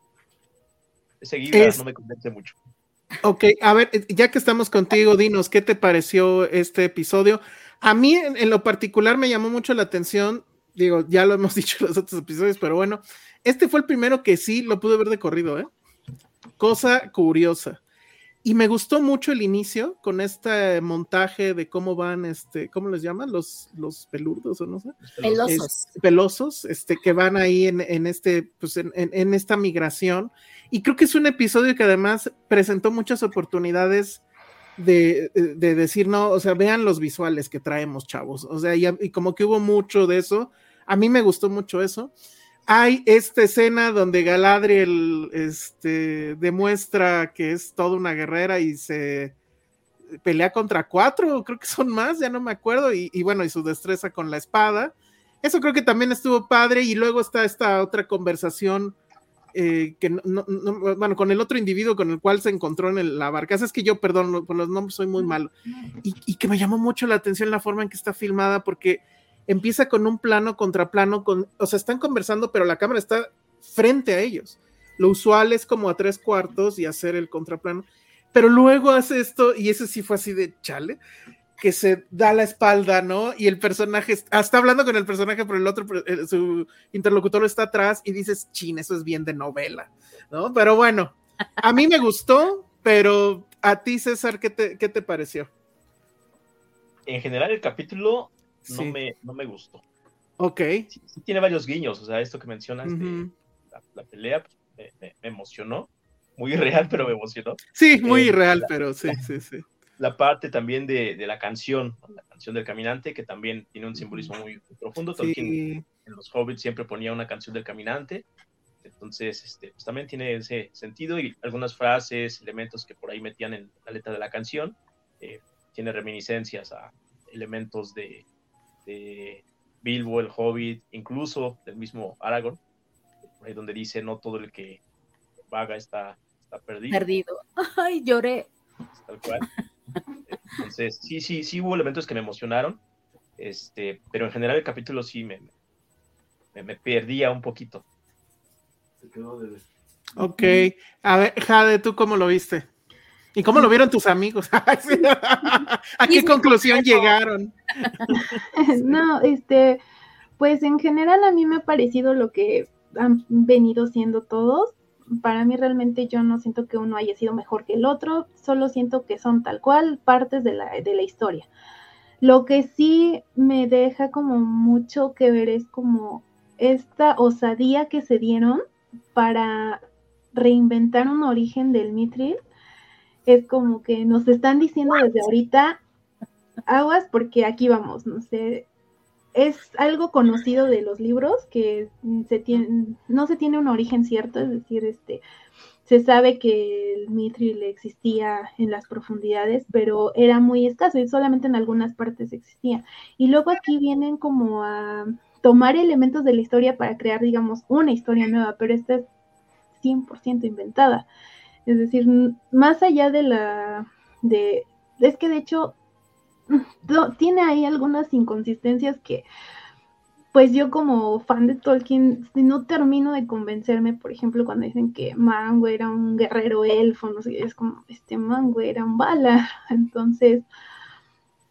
Ese guía es... no me convence mucho. Ok, a ver, ya que estamos contigo, dinos, ¿qué te pareció este episodio? A mí, en, en lo particular, me llamó mucho la atención. Digo, ya lo hemos dicho en los otros episodios, pero bueno, este fue el primero que sí lo pude ver de corrido, ¿eh? Cosa curiosa. Y me gustó mucho el inicio con este montaje de cómo van, este, ¿cómo les llaman? Los, los pelurdos, o no sé. Pelosos. Es, pelosos, este, que van ahí en, en este, pues en, en, en esta migración. Y creo que es un episodio que además presentó muchas oportunidades de, de, de decir, no, o sea, vean los visuales que traemos, chavos. O sea, y, y como que hubo mucho de eso. A mí me gustó mucho eso. Hay esta escena donde Galadriel este, demuestra que es toda una guerrera y se pelea contra cuatro, creo que son más, ya no me acuerdo, y, y bueno, y su destreza con la espada. Eso creo que también estuvo padre, y luego está esta otra conversación eh, que no, no, no, bueno, con el otro individuo con el cual se encontró en el, la barcaza. Es que yo, perdón, por los nombres soy muy malo, y, y que me llamó mucho la atención la forma en que está filmada, porque empieza con un plano contra plano, con, o sea, están conversando, pero la cámara está frente a ellos. Lo usual es como a tres cuartos y hacer el contraplano, pero luego hace esto, y eso sí fue así de chale, que se da la espalda, ¿no? Y el personaje está, está hablando con el personaje, pero el otro, su interlocutor está atrás, y dices, chin, eso es bien de novela, ¿no? Pero bueno, a mí me gustó, pero a ti, César, ¿qué te, qué te pareció? En general, el capítulo no, sí. me, no me gustó. Ok. Sí, sí tiene varios guiños, o sea, esto que mencionas uh-huh. de la, la pelea, pues, me, me, me emocionó. Muy irreal, pero me emocionó. Sí, muy eh, irreal, la, pero sí, la, sí, sí. La parte también de, de la canción, la canción del caminante, que también tiene un simbolismo muy, muy profundo. Sí. Tolkien en los Hobbits siempre ponía una canción del caminante, entonces este, pues también tiene ese sentido, y algunas frases, elementos que por ahí metían en la letra de la canción, eh, tiene reminiscencias a elementos de, de Bilbo, el Hobbit, incluso del mismo Aragorn, por ahí donde dice, no todo el que vaga está, está perdido. Perdido. Ay, lloré. Tal cual. Entonces, sí, sí, sí hubo elementos que me emocionaron, este, pero en general el capítulo sí me, me, me perdía un poquito. Ok, a ver, Jade, ¿tú cómo lo viste? ¿Y cómo lo vieron tus amigos? ¿A qué conclusión llegaron? No, este, pues en general a mí me ha parecido lo que han venido siendo todos. Para mí realmente yo no siento que uno haya sido mejor que el otro, solo siento que son tal cual partes de la, de la historia. Lo que sí me deja como mucho que ver es como esta osadía que se dieron para reinventar un origen del Mithril. Es como que nos están diciendo desde ahorita, aguas porque aquí vamos, no sé, es algo conocido de los libros que se tiene, no se tiene un origen cierto, es decir, este, se sabe que el Mithril existía en las profundidades, pero era muy escaso y solamente en algunas partes existía. Y luego aquí vienen como a tomar elementos de la historia para crear, digamos, una historia nueva, pero esta es cien por ciento inventada. Es decir, más allá de la, de, es que de hecho no, tiene ahí algunas inconsistencias que, pues yo como fan de Tolkien, no termino de convencerme. Por ejemplo, cuando dicen que Manwë era un guerrero elfo, no sé, es como, este Manwë era un Valar. Entonces,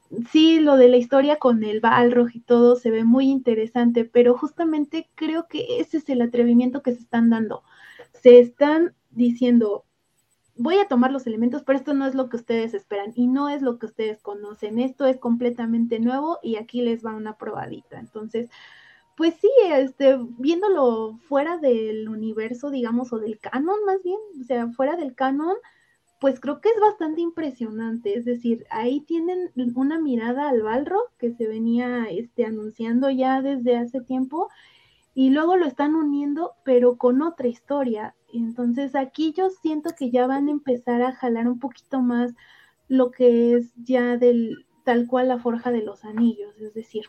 sí, lo de la historia con el Balrog y todo se ve muy interesante, pero justamente creo que ese es el atrevimiento que se están dando. Se están diciendo, voy a tomar los elementos, pero esto no es lo que ustedes esperan y no es lo que ustedes conocen. Esto es completamente nuevo y aquí les va una probadita. Entonces, pues sí, este, viéndolo fuera del universo, digamos, o del canon más bien, o sea, fuera del canon, pues creo que es bastante impresionante. Es decir, ahí tienen una mirada al Balrog que se venía este, anunciando ya desde hace tiempo, y luego lo están uniendo, pero con otra historia. Entonces aquí yo siento que ya van a empezar a jalar un poquito más lo que es ya del tal cual la Forja de los Anillos, es decir,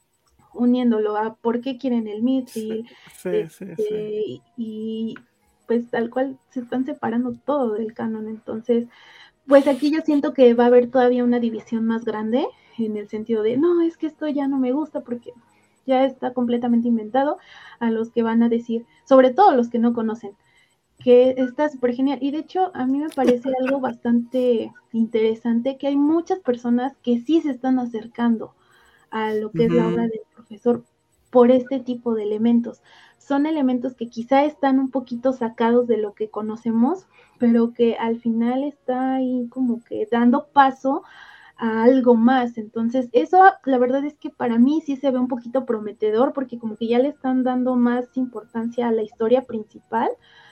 uniéndolo a por qué quieren el Mithril, sí, este, sí, sí. y pues tal cual se están separando todo del canon. Entonces, pues aquí yo siento que va a haber todavía una división más grande, en el sentido de, no, es que esto ya no me gusta porque ya está completamente inventado, a los que van a decir, sobre todo los que no conocen, que está súper genial. Y de hecho, a mí me parece algo bastante interesante que hay muchas personas que sí se están acercando a lo que uh-huh. es la obra del profesor por este tipo de elementos. Son elementos que quizá están un poquito sacados de lo que conocemos, pero que al final está ahí como que dando paso a algo más. Entonces eso la verdad es que para mí sí se ve un poquito prometedor, porque como que ya le están dando más importancia a la historia principal,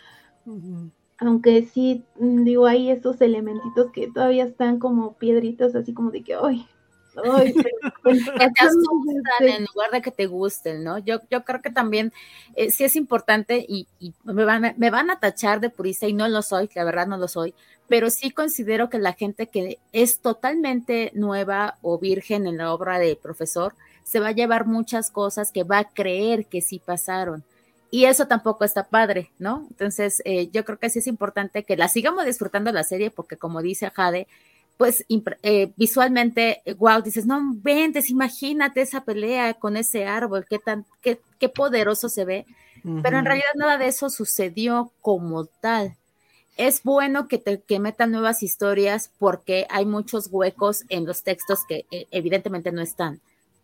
uh-huh. aunque sí digo, hay esos elementitos que todavía están como piedritas, así como de que ¡ay! Ay, que te asustan en lugar de que te gusten, ¿no? Yo, yo creo que también eh, sí es importante, y, y me, van, me van a tachar de purista, y no lo soy, la verdad no lo soy, pero sí considero que la gente que es totalmente nueva o virgen en la obra de profesor se va a llevar muchas cosas que va a creer que sí pasaron, y eso tampoco está padre, ¿no? Entonces eh, yo creo que sí es importante que la sigamos disfrutando la serie, porque como dice Jade, pues eh, visualmente, wow, dices, no ventes, imagínate esa pelea con ese árbol, qué tan, qué, qué poderoso se ve, uh-huh. pero en realidad nada de eso sucedió como tal. Es bueno que, te, que metan nuevas historias, porque hay muchos huecos en los textos que eh, evidentemente no están,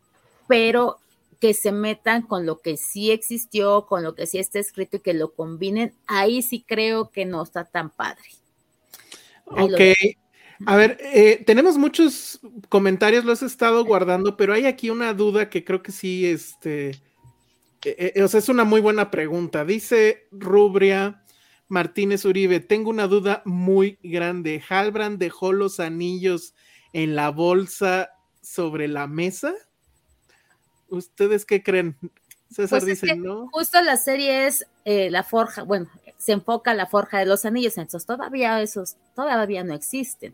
pero que se metan con lo que sí existió, con lo que sí está escrito y que lo combinen, ahí sí creo que no está tan padre. Ahí ok. A ver, eh, tenemos muchos comentarios, los he estado guardando, pero hay aquí una duda que creo que sí, este, eh, eh, o sea, es una muy buena pregunta. Dice Rubria Martínez Uribe, tengo una duda muy grande. ¿Halbrand dejó los anillos en la bolsa sobre la mesa? ¿Ustedes qué creen? César pues dice, es que ¿no? Justo la serie es eh, la forja, bueno, se enfoca la forja de los anillos, entonces todavía esos, todavía no existen.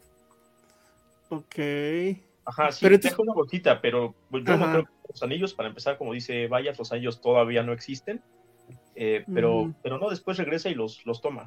Ok. Ajá, sí, pero deja una bolsita, pero yo Ajá. no creo que los anillos, para empezar, como dice Vaya, los anillos todavía no existen, eh, pero, uh-huh. pero no, después regresa y los, los toma.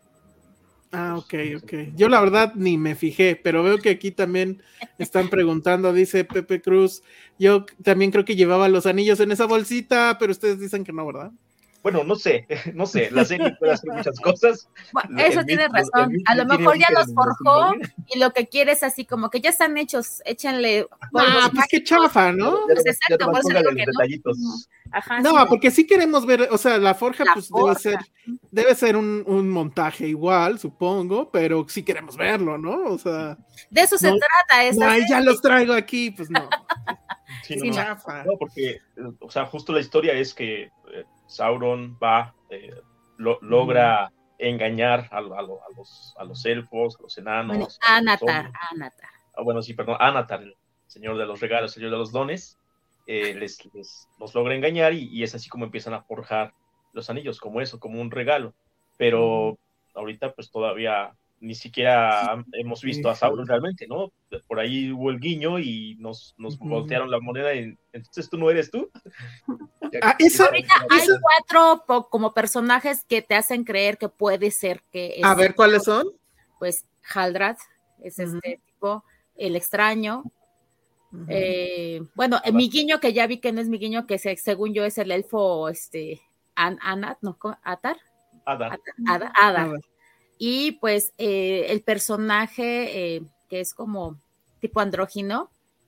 Ah, ok, ok. Yo la verdad ni me fijé, pero veo que aquí también están preguntando, dice Pepe Cruz, yo también creo que llevaba los anillos en esa bolsita, pero ustedes dicen que no, ¿verdad? Bueno, no sé, no sé, la serie puede hacer muchas cosas. Bueno, eso tiene razón, a lo mejor ya los forjó y lo que quiere es así como que ya están hechos, échenle... Ah, pues qué chafa, ¿no? Pues exacto, pues es lo que detallitos. no. Ajá, no, sí, porque sí queremos ver, o sea, la forja la pues forja. debe ser, debe ser un, un montaje igual, supongo, pero sí queremos verlo, ¿no? O sea... De eso no, se trata esta no, ya los traigo aquí, pues no. Sí, no, chafa. No, porque, o sea, justo la historia es que eh, Sauron va, eh, lo, logra mm. engañar a, a, a, los, a los elfos, a los enanos. Bueno, Anatar, Anatar. Ah, bueno, sí, perdón, Anatar, el señor de los regalos, el señor de los dones, eh, les, les los logra engañar y, y es así como empiezan a forjar los anillos, como eso, como un regalo. Pero mm. ahorita pues todavía ni siquiera hemos visto a Sauron realmente, ¿no? Por ahí hubo el guiño y nos, nos uh-huh. voltearon la moneda y entonces tú no eres tú. Ah, esa, ahorita esa... hay cuatro po- como personajes que te hacen creer que puede ser que es, a ver, ¿cuáles son? Pues Haldrath es uh-huh. este tipo, el extraño. Uh-huh. Eh, bueno, uh-huh. mi guiño, que ya vi que no es mi guiño, que se, según yo es el elfo este An- Anat, ¿no? ¿Atar? Adar. Adar. Adar. Adar. Y pues eh, el personaje eh, que es como tipo andrógino, que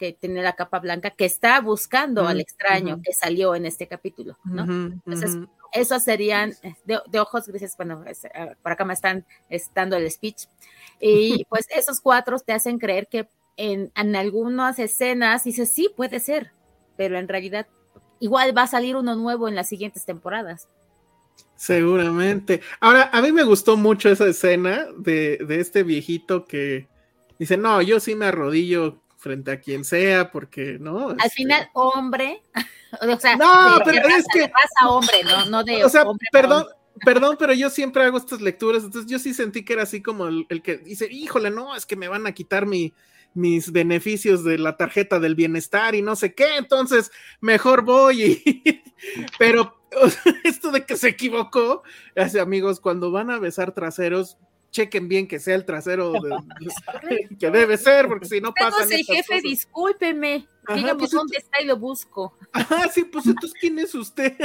que tiene la capa blanca, que está buscando uh-huh, al extraño uh-huh. que salió en este capítulo, ¿no? Uh-huh, Entonces, uh-huh. esos serían de, de ojos grises, bueno, es, uh, por acá me están dando el speech, y pues esos cuatro te hacen creer que en, en algunas escenas dices, sí, puede ser, pero en realidad igual va a salir uno nuevo en las siguientes temporadas. Seguramente. Ahora, a mí me gustó mucho esa escena de, de este viejito que dice, no, yo sí me arrodillo frente a quien sea, porque, ¿no? Al este... final, hombre, o sea, no, de, pero de raza, es que... de raza hombre, no, no de o sea, hombre. perdón, perdón, pero yo siempre hago estas lecturas, entonces yo sí sentí que era así como el, el que dice, híjole, no, es que me van a quitar mi... mis beneficios de la tarjeta del bienestar y no sé qué, entonces mejor voy y... pero o sea, esto de que se equivocó, hace amigos, cuando van a besar traseros, chequen bien que sea el trasero de, de, que debe ser, porque si no pasa. Entonces, jefe, cosas. Discúlpeme, Ajá, dígame pues dónde esto... está y lo busco. Ah, sí, pues entonces, ¿quién es usted?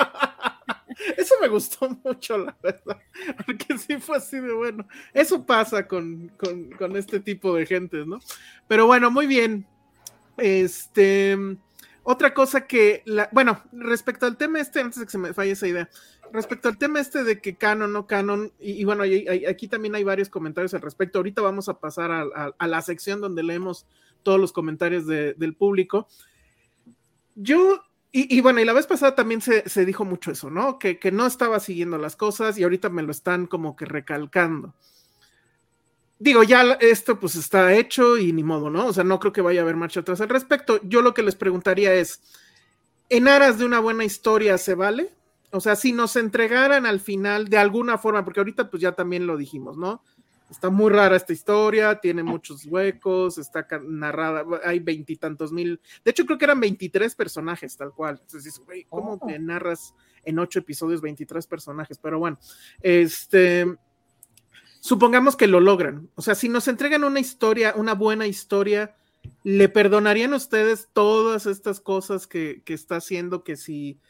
Eso me gustó mucho, la verdad, porque sí fue así de bueno. Eso pasa con, con, con este tipo de gentes, ¿no? Pero bueno, muy bien. Este, otra cosa que, la, bueno, respecto al tema este, antes de que se me falle esa idea, respecto al tema este de que canon, no canon, y, y bueno, y, y, aquí también hay varios comentarios al respecto. Ahorita vamos a pasar a, a, a la sección donde leemos todos los comentarios de, del público. Yo... Y, y bueno, y la vez pasada también se, se dijo mucho eso, ¿no? Que, que no estaba siguiendo las cosas y ahorita me lo están como que recalcando. Digo, ya esto pues está hecho y ni modo, ¿no? O sea, no creo que vaya a haber marcha atrás al respecto. Yo lo que les preguntaría es, ¿en aras de una buena historia se vale? O sea, si nos entregaran al final de alguna forma, porque ahorita pues ya también lo dijimos, ¿no? Está muy rara esta historia, tiene muchos huecos, está narrada, hay veintitantos mil, de hecho creo que eran veintitrés personajes tal cual, entonces, güey, ¿cómo oh. te narras en ocho episodios veintitrés personajes? Pero bueno, este, supongamos que lo logran, o sea, si nos entregan una historia, una buena historia, ¿le perdonarían a ustedes todas estas cosas que, que está haciendo, que si...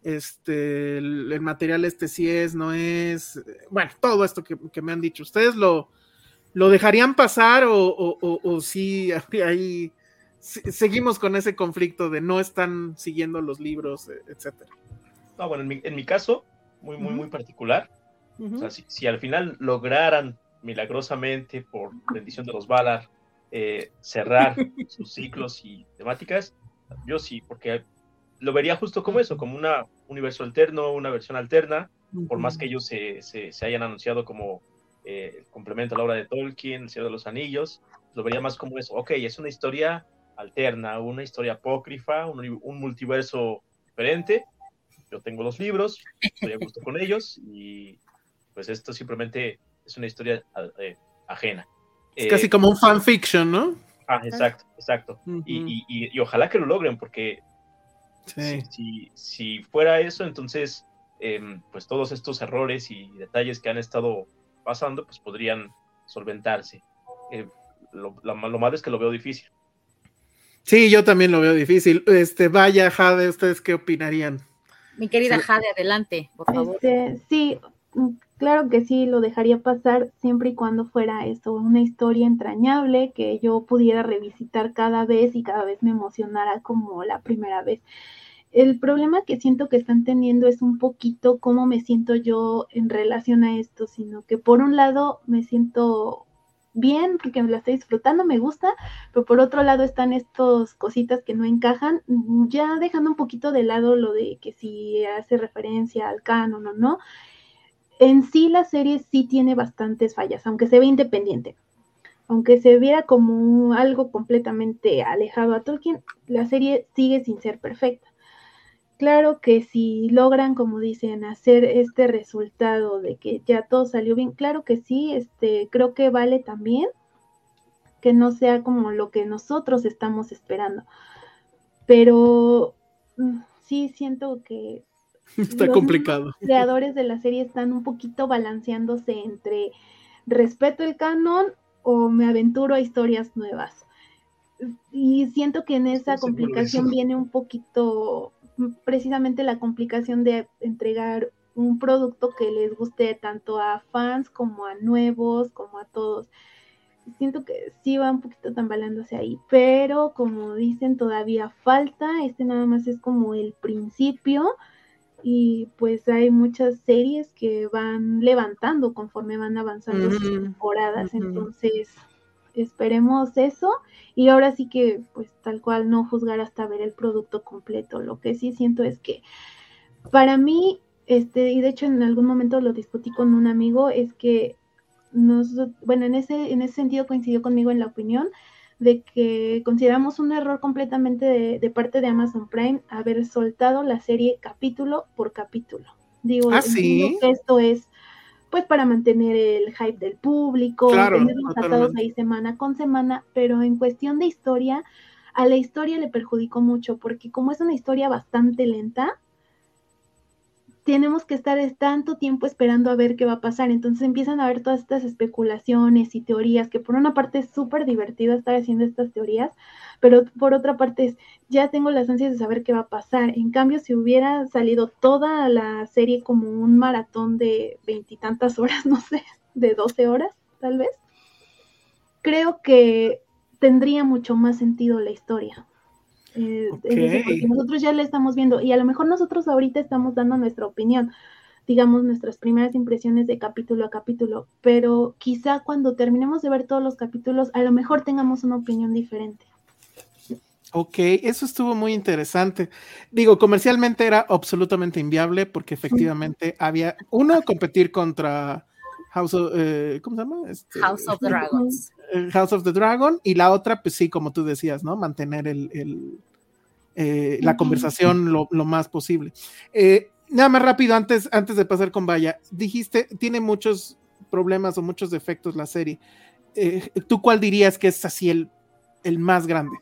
este, el, el material este sí es, no es, bueno, todo esto que, que me han dicho, ¿ustedes lo, lo dejarían pasar o, o, o, o sí, ahí seguimos con ese conflicto de no están siguiendo los libros, etcétera? No, bueno, en mi, en mi caso, muy, muy, uh-huh. muy particular, uh-huh. o sea, si, si al final lograran milagrosamente, por bendición de los Valar, eh, cerrar sus ciclos y temáticas, yo sí, porque lo vería justo como eso, como un universo alterno, una versión alterna, uh-huh. por más que ellos se, se, se hayan anunciado como eh, el complemento a la obra de Tolkien, El Señor de los Anillos, lo vería más como eso, ok, es una historia alterna, una historia apócrifa, un, un multiverso diferente, yo tengo los libros, estoy a gusto con ellos, y pues esto simplemente es una historia eh, ajena. Es eh, casi como un fanfiction, ¿no? Ah, exacto, exacto, uh-huh. y, y, y, y ojalá que lo logren, porque Sí. Si, si, si fuera eso, entonces eh, pues todos estos errores y detalles que han estado pasando pues podrían solventarse. Eh, lo, lo, lo malo es que lo veo difícil. Sí, yo también lo veo difícil. Este, vaya, Jade, ¿ustedes qué opinarían? Mi querida sí. Jade, adelante, por favor. Este, sí, claro que sí, lo dejaría pasar siempre y cuando fuera esto, una historia entrañable que yo pudiera revisitar cada vez y cada vez me emocionara como la primera vez. El problema que siento que están teniendo es un poquito cómo me siento yo en relación a esto, sino que por un lado me siento bien porque me la estoy disfrutando, me gusta, pero por otro lado están estas cositas que no encajan, ya dejando un poquito de lado lo de que si hace referencia al canon o no. En sí la serie sí tiene bastantes fallas, aunque se ve independiente. Aunque se viera como algo completamente alejado a Tolkien, la serie sigue sin ser perfecta. Claro que si logran, como dicen, hacer este resultado de que ya todo salió bien, claro que sí, este, creo que vale también que no sea como lo que nosotros estamos esperando. Pero sí siento que está los complicado. creadores de la serie están un poquito balanceándose entre respeto el canon o me aventuro a historias nuevas. Y siento que en esa complicación viene un poquito precisamente la complicación de entregar un producto que les guste tanto a fans como a nuevos, como a todos. siento que sí va un poquito tambaleándose ahí, pero como dicen, todavía falta, este nada más es como el principio, y pues hay muchas series que van levantando conforme van avanzando uh-huh. sus temporadas, uh-huh. entonces esperemos eso, y ahora sí que pues tal cual no juzgar hasta ver el producto completo. Lo que sí siento es que para mí, este, y de hecho en algún momento lo discutí con un amigo, es que nos, bueno, en ese, en ese sentido coincidió conmigo en la opinión de que consideramos un error completamente de, de parte de Amazon Prime haber soltado la serie capítulo por capítulo. Digo, ¿Ah, sí? que esto es pues para mantener el hype del público, claro, tenerlos atados ahí semana con semana, pero en cuestión de historia, a la historia le perjudicó mucho, porque como es una historia bastante lenta, tenemos que estar tanto tiempo esperando a ver qué va a pasar, entonces empiezan a haber todas estas especulaciones y teorías, que por una parte es súper divertido estar haciendo estas teorías, pero por otra parte es, ya tengo las ansias de saber qué va a pasar. En cambio, si hubiera salido toda la serie como un maratón de veintitantas horas, no sé, de doce horas, tal vez, creo que tendría mucho más sentido la historia. Eh, okay. Es decir, porque nosotros ya la estamos viendo y a lo mejor nosotros ahorita estamos dando nuestra opinión, digamos nuestras primeras impresiones de capítulo a capítulo, pero quizá cuando terminemos de ver todos los capítulos a lo mejor tengamos una opinión diferente. Ok, eso estuvo muy interesante. Digo, comercialmente era absolutamente inviable porque efectivamente uh-huh. había, uno, competir contra House of, eh, ¿cómo se llama? Este, House of the Dragons. House of the Dragon, y la otra, pues sí, como tú decías, ¿no? Mantener el, el, eh, la uh-huh. conversación lo, lo más posible. Eh, nada más rápido, antes, antes de pasar con Vaya, dijiste, tiene muchos problemas o muchos defectos la serie. Eh, ¿Tú cuál dirías que es así el, el más grande?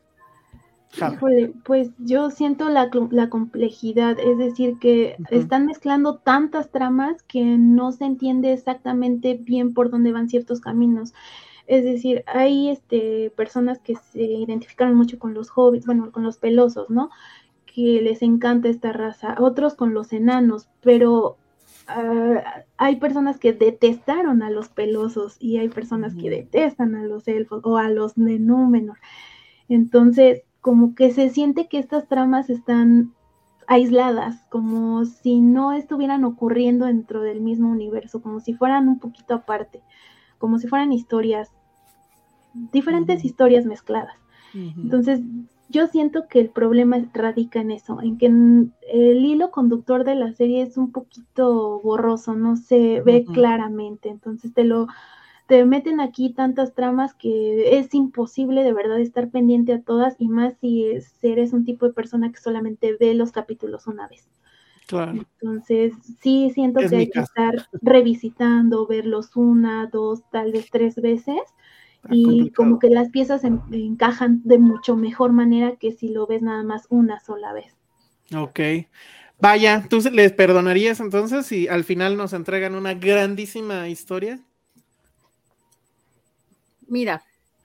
Híjole, pues yo siento la, la complejidad, es decir, que uh-huh. están mezclando tantas tramas que no se entiende exactamente bien por dónde van ciertos caminos. Es decir, hay este, personas que se identifican mucho con los hobbits, bueno, con los pelosos, ¿no? Que les encanta esta raza, otros con los enanos, pero uh, hay personas que detestaron a los pelosos y hay personas uh-huh. que detestan a los elfos o a los de Númenor. Entonces, como que se siente que estas tramas están aisladas, como si no estuvieran ocurriendo dentro del mismo universo, como si fueran un poquito aparte, como si fueran historias, diferentes uh-huh. historias mezcladas. Uh-huh. Entonces, yo siento que el problema radica en eso, en que el hilo conductor de la serie es un poquito borroso, no se ve uh-huh. claramente, entonces te lo... te meten aquí tantas tramas que es imposible de verdad estar pendiente a todas, y más si es, eres un tipo de persona que solamente ve los capítulos una vez. Claro. Entonces, sí siento es que hay caso. que estar revisitando, verlos una, dos, tal vez tres veces, Está y complicado. Como que las piezas en, encajan de mucho mejor manera que si lo ves nada más una sola vez. Ok. Vaya, ¿tú les perdonarías entonces si al final nos entregan una grandísima historia? Mira,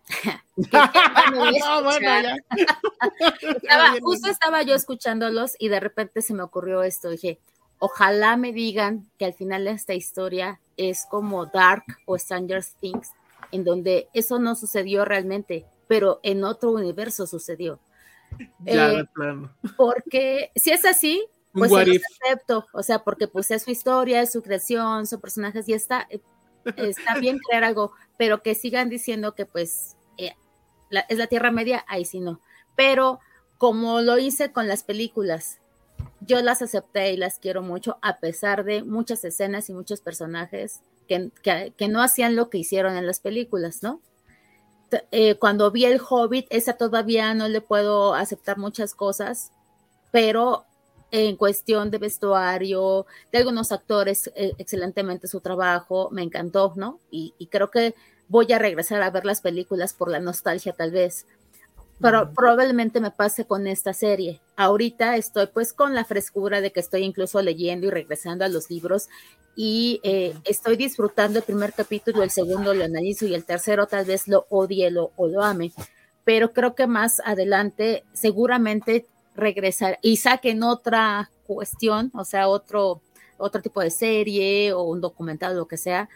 no, bueno, ya. estaba, justo estaba yo escuchándolos y de repente se me ocurrió esto, dije, ojalá me digan que al final de esta historia es como Dark o Stranger Things, en donde eso no sucedió realmente, pero en otro universo sucedió. Ya, eh, de plano. Porque si es así, pues se los acepto, o sea, porque pues es su historia, es su creación, son personajes y está... está bien crear algo, pero que sigan diciendo que pues eh, la, es la Tierra Media, ahí sí no, pero como lo hice con las películas, yo las acepté y las quiero mucho, a pesar de muchas escenas y muchos personajes que, que, que no hacían lo que hicieron en las películas, ¿no? Eh, cuando vi El Hobbit, esa todavía no le puedo aceptar muchas cosas, pero en cuestión de vestuario, de algunos actores, eh, excelentemente su trabajo, me encantó, ¿no? Y, y creo que voy a regresar a ver las películas por la nostalgia tal vez, pero uh-huh. probablemente me pase con esta serie. Ahorita estoy pues con la frescura de que estoy incluso leyendo y regresando a los libros y eh, uh-huh. estoy disfrutando el primer capítulo, el segundo lo analizo y el tercero tal vez lo odie lo, o lo ame, pero creo que más adelante seguramente regresar y saquen otra cuestión, o sea, otro, otro tipo de serie o un documental, lo que sea,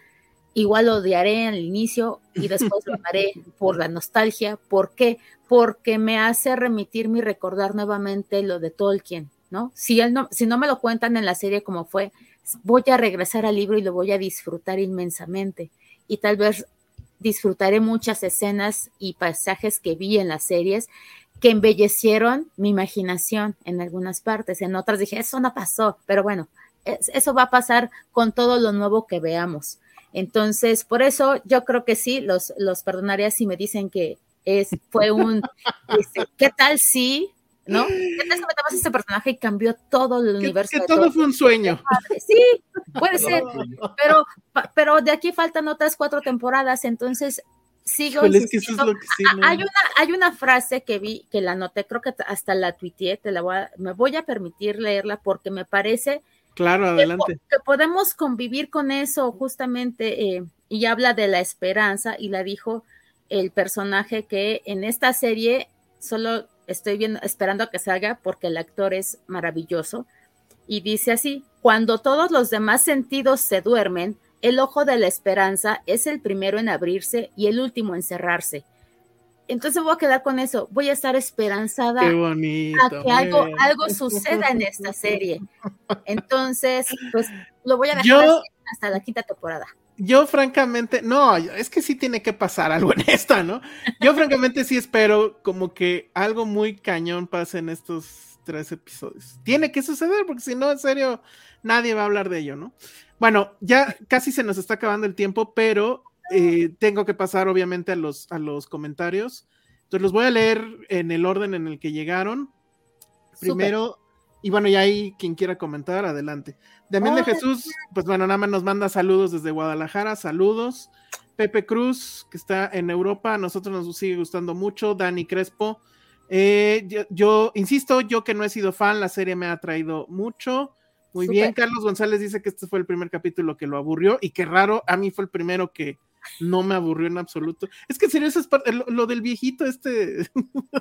igual lo odiaré al inicio y después lo amaré por la nostalgia. ¿Por qué? Porque me hace remitirme y recordar nuevamente lo de Tolkien, ¿no? Si, él no, si no me lo cuentan en la serie como fue, voy a regresar al libro y lo voy a disfrutar inmensamente. Y tal vez disfrutaré muchas escenas y pasajes que vi en las series que embellecieron mi imaginación en algunas partes. En otras dije, eso no pasó, pero bueno, eso va a pasar con todo lo nuevo que veamos. Entonces, por eso yo creo que sí, los, los perdonaría si me dicen que es, fue un, este, ¿qué tal si, no? ¿Qué tal si metabas a este personaje y cambió todo el universo? Que, que todo, todo fue un sueño. Sí, puede ser, pero, pero de aquí faltan otras cuatro temporadas, entonces sigo Híjole, es que eso es lo que sí, ¿no? hay, una, hay una frase que vi, que la anoté, creo que hasta la tuiteé, te la voy a, me voy a permitir leerla porque me parece claro, adelante. Que, que podemos convivir con eso justamente, eh, y habla de la esperanza, y la dijo el personaje que en esta serie solo estoy viendo, esperando a que salga porque el actor es maravilloso, y dice así: cuando todos los demás sentidos se duermen, el ojo de la esperanza es el primero en abrirse y el último en cerrarse. Entonces voy a quedar con eso, voy a estar esperanzada Qué bonito, a que algo, algo suceda en esta serie. Entonces, pues lo voy a dejar yo, así hasta la quinta temporada. Yo francamente, no, es que sí tiene que pasar algo en esta, ¿no? Yo francamente sí espero como que algo muy cañón pase en estos tres episodios. Tiene que suceder, porque si no, en serio, nadie va a hablar de ello, ¿no? Bueno, ya casi se nos está acabando el tiempo, pero eh, tengo que pasar obviamente a los, a los comentarios. Entonces los voy a leer en el orden en el que llegaron. Primero, super. Y bueno, y ahí quien quiera comentar, adelante. Damián de Jesús, pues bueno, nada más nos manda saludos desde Guadalajara, saludos. Pepe Cruz, que está en Europa, a nosotros nos sigue gustando mucho. Dani Crespo, eh, yo, yo insisto, yo que no he sido fan, la serie me ha atraído mucho. Muy Super. Bien, Carlos González dice que este fue el primer capítulo que lo aburrió, y qué raro, a mí fue el primero que no me aburrió en absoluto. Es que en serio, eso es parte, lo, lo del viejito este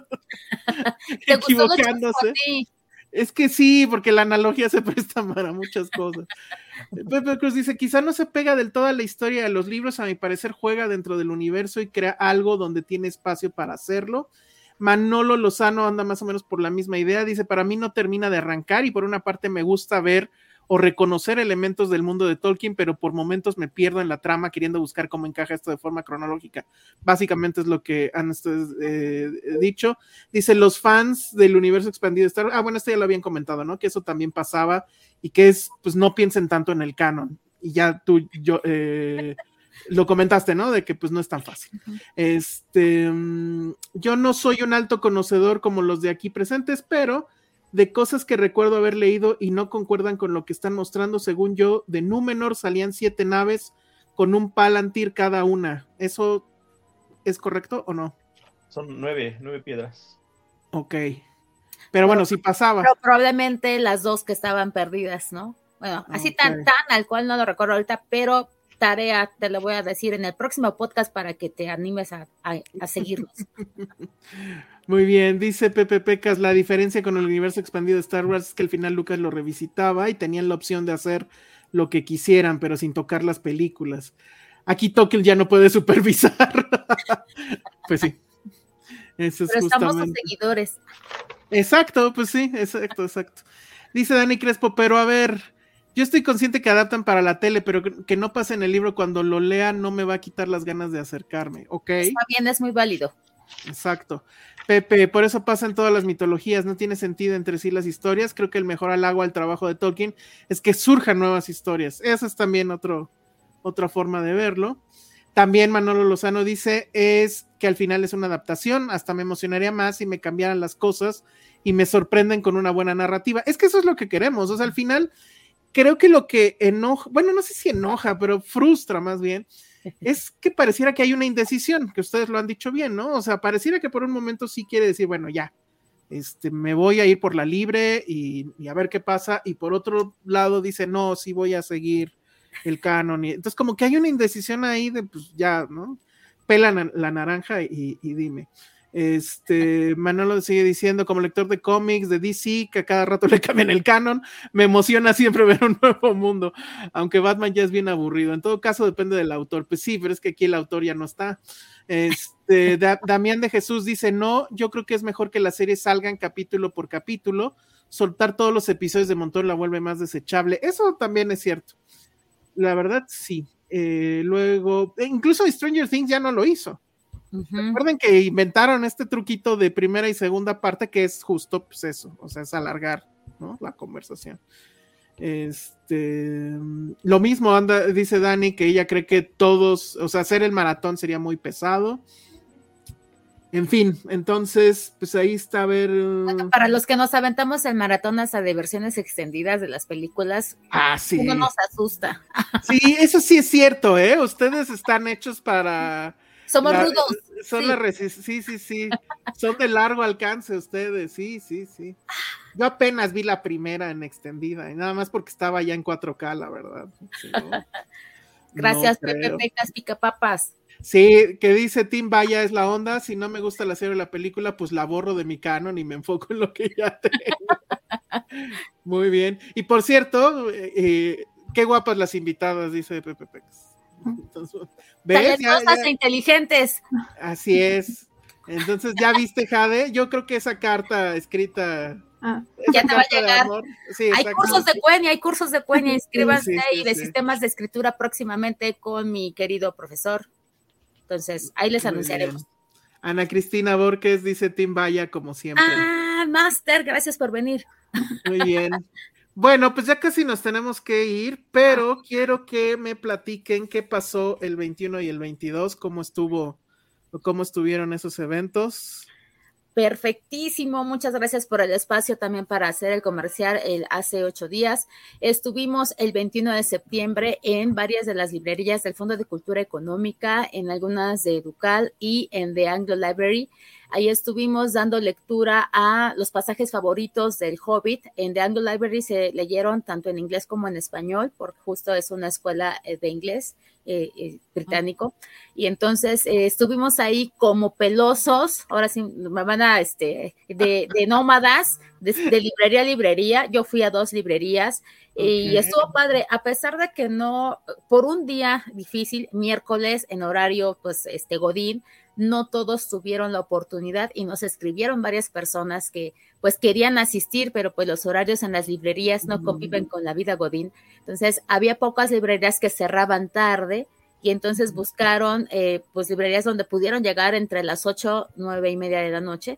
equivocándose. Es que sí, porque la analogía se presta para muchas cosas. Pepe Cruz dice, quizá no se pega del todo a la historia de los libros, a mi parecer juega dentro del universo y crea algo donde tiene espacio para hacerlo. Manolo Lozano anda más o menos por la misma idea, dice, para mí no termina de arrancar y por una parte me gusta ver o reconocer elementos del mundo de Tolkien, pero por momentos me pierdo en la trama queriendo buscar cómo encaja esto de forma cronológica. Básicamente es lo que han eh, dicho. Dice, los fans del universo expandido de Star Wars, ah, bueno, esto ya lo habían comentado, ¿no? Que eso también pasaba y que es, pues no piensen tanto en el canon. Y ya tú, yo... Eh, lo comentaste, ¿no? De que pues no es tan fácil. Uh-huh. Este, yo no soy un alto conocedor como los de aquí presentes, pero de cosas que recuerdo haber leído y no concuerdan con lo que están mostrando, según yo, de Númenor salían siete naves con un Palantir cada una. ¿Eso es correcto o no? Son nueve, nueve piedras. Ok. Pero bueno, si sí pasaba. Pero probablemente las dos que estaban perdidas, ¿no? Bueno, así okay. tan, tan, al cual no lo recuerdo ahorita, pero tarea, te lo voy a decir en el próximo podcast para que te animes a, a, a seguirnos. Muy bien, dice Pepe Pecas, la diferencia con el universo expandido de Star Wars es que al final Lucas lo revisitaba y tenían la opción de hacer lo que quisieran, pero sin tocar las películas. Aquí Tolkien ya no puede supervisar. Pues sí. Eso es pero justamente... estamos sus seguidores. Exacto, pues sí, exacto, exacto. Dice Dani Crespo, pero a ver... Yo estoy consciente que adaptan para la tele, pero que no pase en el libro, cuando lo lea no me va a quitar las ganas de acercarme, ¿ok? Está bien, es muy válido. Exacto. Pepe, por eso pasan todas las mitologías, no tiene sentido entre sí las historias, creo que el mejor halago al trabajo de Tolkien es que surjan nuevas historias, esa es también otro, otra forma de verlo. También Manolo Lozano dice, es que al final es una adaptación, hasta me emocionaría más si me cambiaran las cosas y me sorprenden con una buena narrativa, es que eso es lo que queremos, o sea, al final... Creo que lo que enoja, bueno, no sé si enoja, pero frustra más bien, es que pareciera que hay una indecisión, que ustedes lo han dicho bien, ¿no? O sea, pareciera que por un momento sí quiere decir, bueno, ya, este, me voy a ir por la libre y, y a ver qué pasa, y por otro lado dice, no, sí voy a seguir el canon, y entonces como que hay una indecisión ahí de, pues ya, ¿no? Pela la naranja y, y dime. Este, Manolo sigue diciendo, como lector de cómics de D C, que a cada rato le cambian el canon, me emociona siempre ver un nuevo mundo, aunque Batman ya es bien aburrido. En todo caso depende del autor. Pues sí, pero es que aquí el autor ya no está. Este, da, Damián de Jesús dice, no, yo creo que es mejor que las series salgan capítulo por capítulo, soltar todos los episodios de montón la vuelve más desechable. Eso también es cierto. La verdad, sí. Eh, luego, incluso Stranger Things ya no lo hizo. Uh-huh. Recuerden que inventaron este truquito de primera y segunda parte, que es justo pues eso, o sea, es alargar, ¿no?, la conversación. Este, lo mismo anda, dice Dani, que ella cree que todos, o sea, hacer el maratón sería muy pesado. En fin, entonces, pues ahí está a ver. Bueno, para los que nos aventamos el maratón hasta de versiones extendidas de las películas, ah, sí, uno nos asusta. Sí, eso sí es cierto, ¿eh? Ustedes están hechos para. Somos la, rudos. Son sí. La resist- sí, sí, sí. Son de largo alcance ustedes, sí, sí, sí. Yo apenas vi la primera en extendida, y nada más porque estaba ya en cuatro K, la verdad. Sí, no, gracias, no Pepe Pecas Picapapas. Sí, que dice Tim Vaya es la onda, si no me gusta la serie o la película, pues la borro de mi canon y me enfoco en lo que ya tengo. Muy bien. Y por cierto, eh, qué guapas las invitadas, dice Pepe Pecas. Entonces, ¿ves? Ya, ya, e inteligentes. Así es. Entonces, ¿ya viste, Jade? Yo creo que esa carta escrita ah, ya te va a llegar. Sí, hay cursos de Cuenia, hay cursos de Cuenia, inscríbanse sí, sí, y de sí. sistemas de escritura próximamente con mi querido profesor. Entonces, ahí les Muy anunciaremos. Bien. Ana Cristina Borges dice Tim Vaya, como siempre. Ah, Master, gracias por venir. Muy bien. Bueno, pues ya casi nos tenemos que ir, pero ah. quiero que me platiquen qué pasó el veintiuno y el veintidós, cómo estuvo, cómo estuvieron esos eventos. Perfectísimo, muchas gracias por el espacio también para hacer el comercial el, hace ocho días. Estuvimos el veintiuno de septiembre en varias de las librerías del Fondo de Cultura Económica, en algunas de Educal y en The Anglo Library. Ahí estuvimos dando lectura a los pasajes favoritos del Hobbit. En The Anglo Library se leyeron tanto en inglés como en español, porque justo es una escuela de inglés eh, eh, británico. Y entonces eh, estuvimos ahí como pelosos, ahora sí me van a, este, de, de nómadas, de, de librería a librería. Yo fui a dos librerías okay. y estuvo padre, a pesar de que no, por un día difícil, miércoles en horario, pues, este, Godín, no todos tuvieron la oportunidad y nos escribieron varias personas que pues querían asistir, pero pues los horarios en las librerías no conviven con la vida Godín. Entonces había pocas librerías que cerraban tarde y entonces buscaron eh, pues librerías donde pudieron llegar entre las ocho, nueve y media de la noche.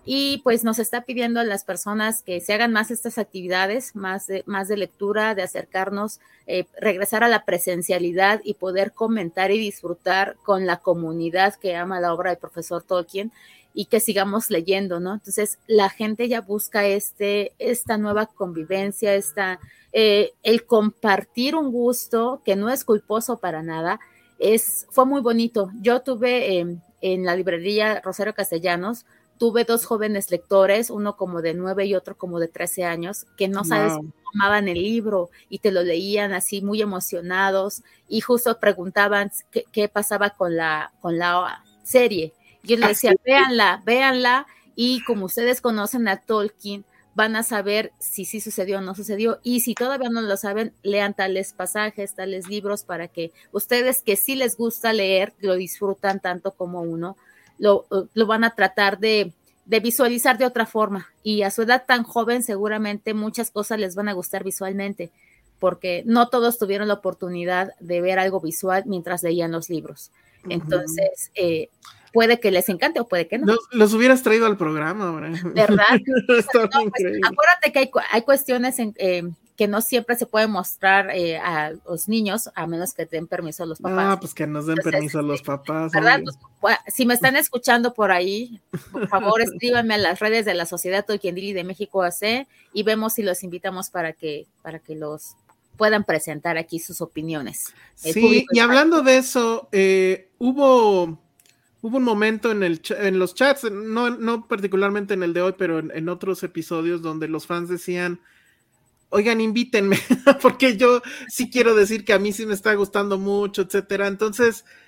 Y pues nos está pidiendo a las personas que se hagan más estas actividades, más de, más de lectura, de acercarnos, eh, regresar a la presencialidad y poder comentar y disfrutar con la comunidad que ama la obra del profesor Tolkien y que sigamos leyendo, ¿no? Entonces la gente ya busca este, esta nueva convivencia, esta, eh, el compartir un gusto que no es culposo para nada, es, fue muy bonito. Yo tuve eh, en la librería Rosario Castellanos, tuve dos jóvenes lectores, uno como de nueve y otro como de trece años, que no sabes wow. cómo amaban el libro y te lo leían así muy emocionados y justo preguntaban qué, qué pasaba con la, con la serie. Yo les decía, véanla, véanla y como ustedes conocen a Tolkien, van a saber si sí sucedió o no sucedió y si todavía no lo saben, lean tales pasajes, tales libros para que ustedes que sí les gusta leer, lo disfrutan tanto como uno, Lo, lo van a tratar de, de visualizar de otra forma y a su edad tan joven seguramente muchas cosas les van a gustar visualmente porque no todos tuvieron la oportunidad de ver algo visual mientras leían los libros. Entonces, eh, puede que les encante o puede que no. Los, los hubieras traído al programa, ¿verdad? ¿Verdad? Pues, no, pues, acuérdate que hay, hay cuestiones en, eh, que no siempre se puede mostrar eh, a los niños, a menos que den permiso a los papás. Ah, pues que nos den Entonces, permiso a los papás. ¿Verdad? Pues, si me están escuchando por ahí, por favor, escríbanme a las redes de la Sociedad Tolkiendili de México A C y vemos si los invitamos para que, para que los puedan presentar aquí sus opiniones. Sí, y hablando de eso, eh, hubo... Hubo un momento en, el, en los chats, no, no particularmente en el de hoy, pero en, en otros episodios donde los fans decían, oigan, invítenme, porque yo sí quiero decir que a mí sí me está gustando mucho, etcétera. Entonces,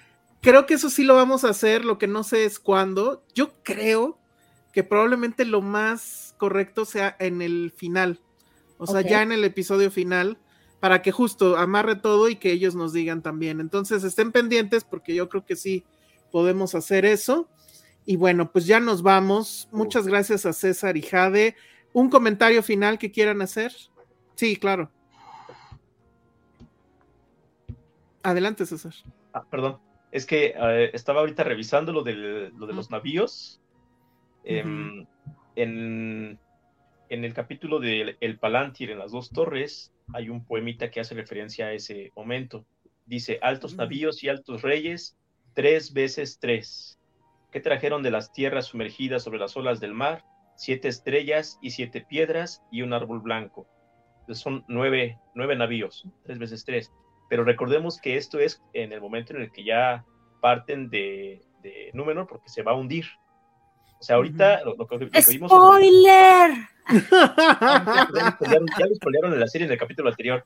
creo que eso sí lo vamos a hacer, lo que no sé es cuándo. Yo creo que probablemente lo más correcto sea en el final, o sea, okay. ya en el episodio final, para que justo amarre todo y que ellos nos digan también. Entonces estén pendientes porque yo creo que sí podemos hacer eso. Y bueno, pues ya nos vamos. Muchas gracias a César y Jade. ¿Un comentario final que quieran hacer? Sí, claro. Adelante, César. Ah, perdón. Es que uh, estaba ahorita revisando lo, del, lo de los navíos. Uh-huh. Um, en, en el capítulo de El Palantir en las dos torres hay un poemita que hace referencia a ese momento. Dice, altos navíos y altos reyes, tres veces tres. ¿Qué trajeron de las tierras sumergidas sobre las olas del mar? Siete estrellas y siete piedras y un árbol blanco. Entonces son nueve, nueve navíos, tres veces tres. Pero recordemos que esto es en el momento en el que ya parten de, de Númenor porque se va a hundir. O sea, ahorita uh-huh. lo, lo, lo que vimos... ¡Spoiler! ya, ya, ya, ya lo spoilearon en la serie en el capítulo anterior.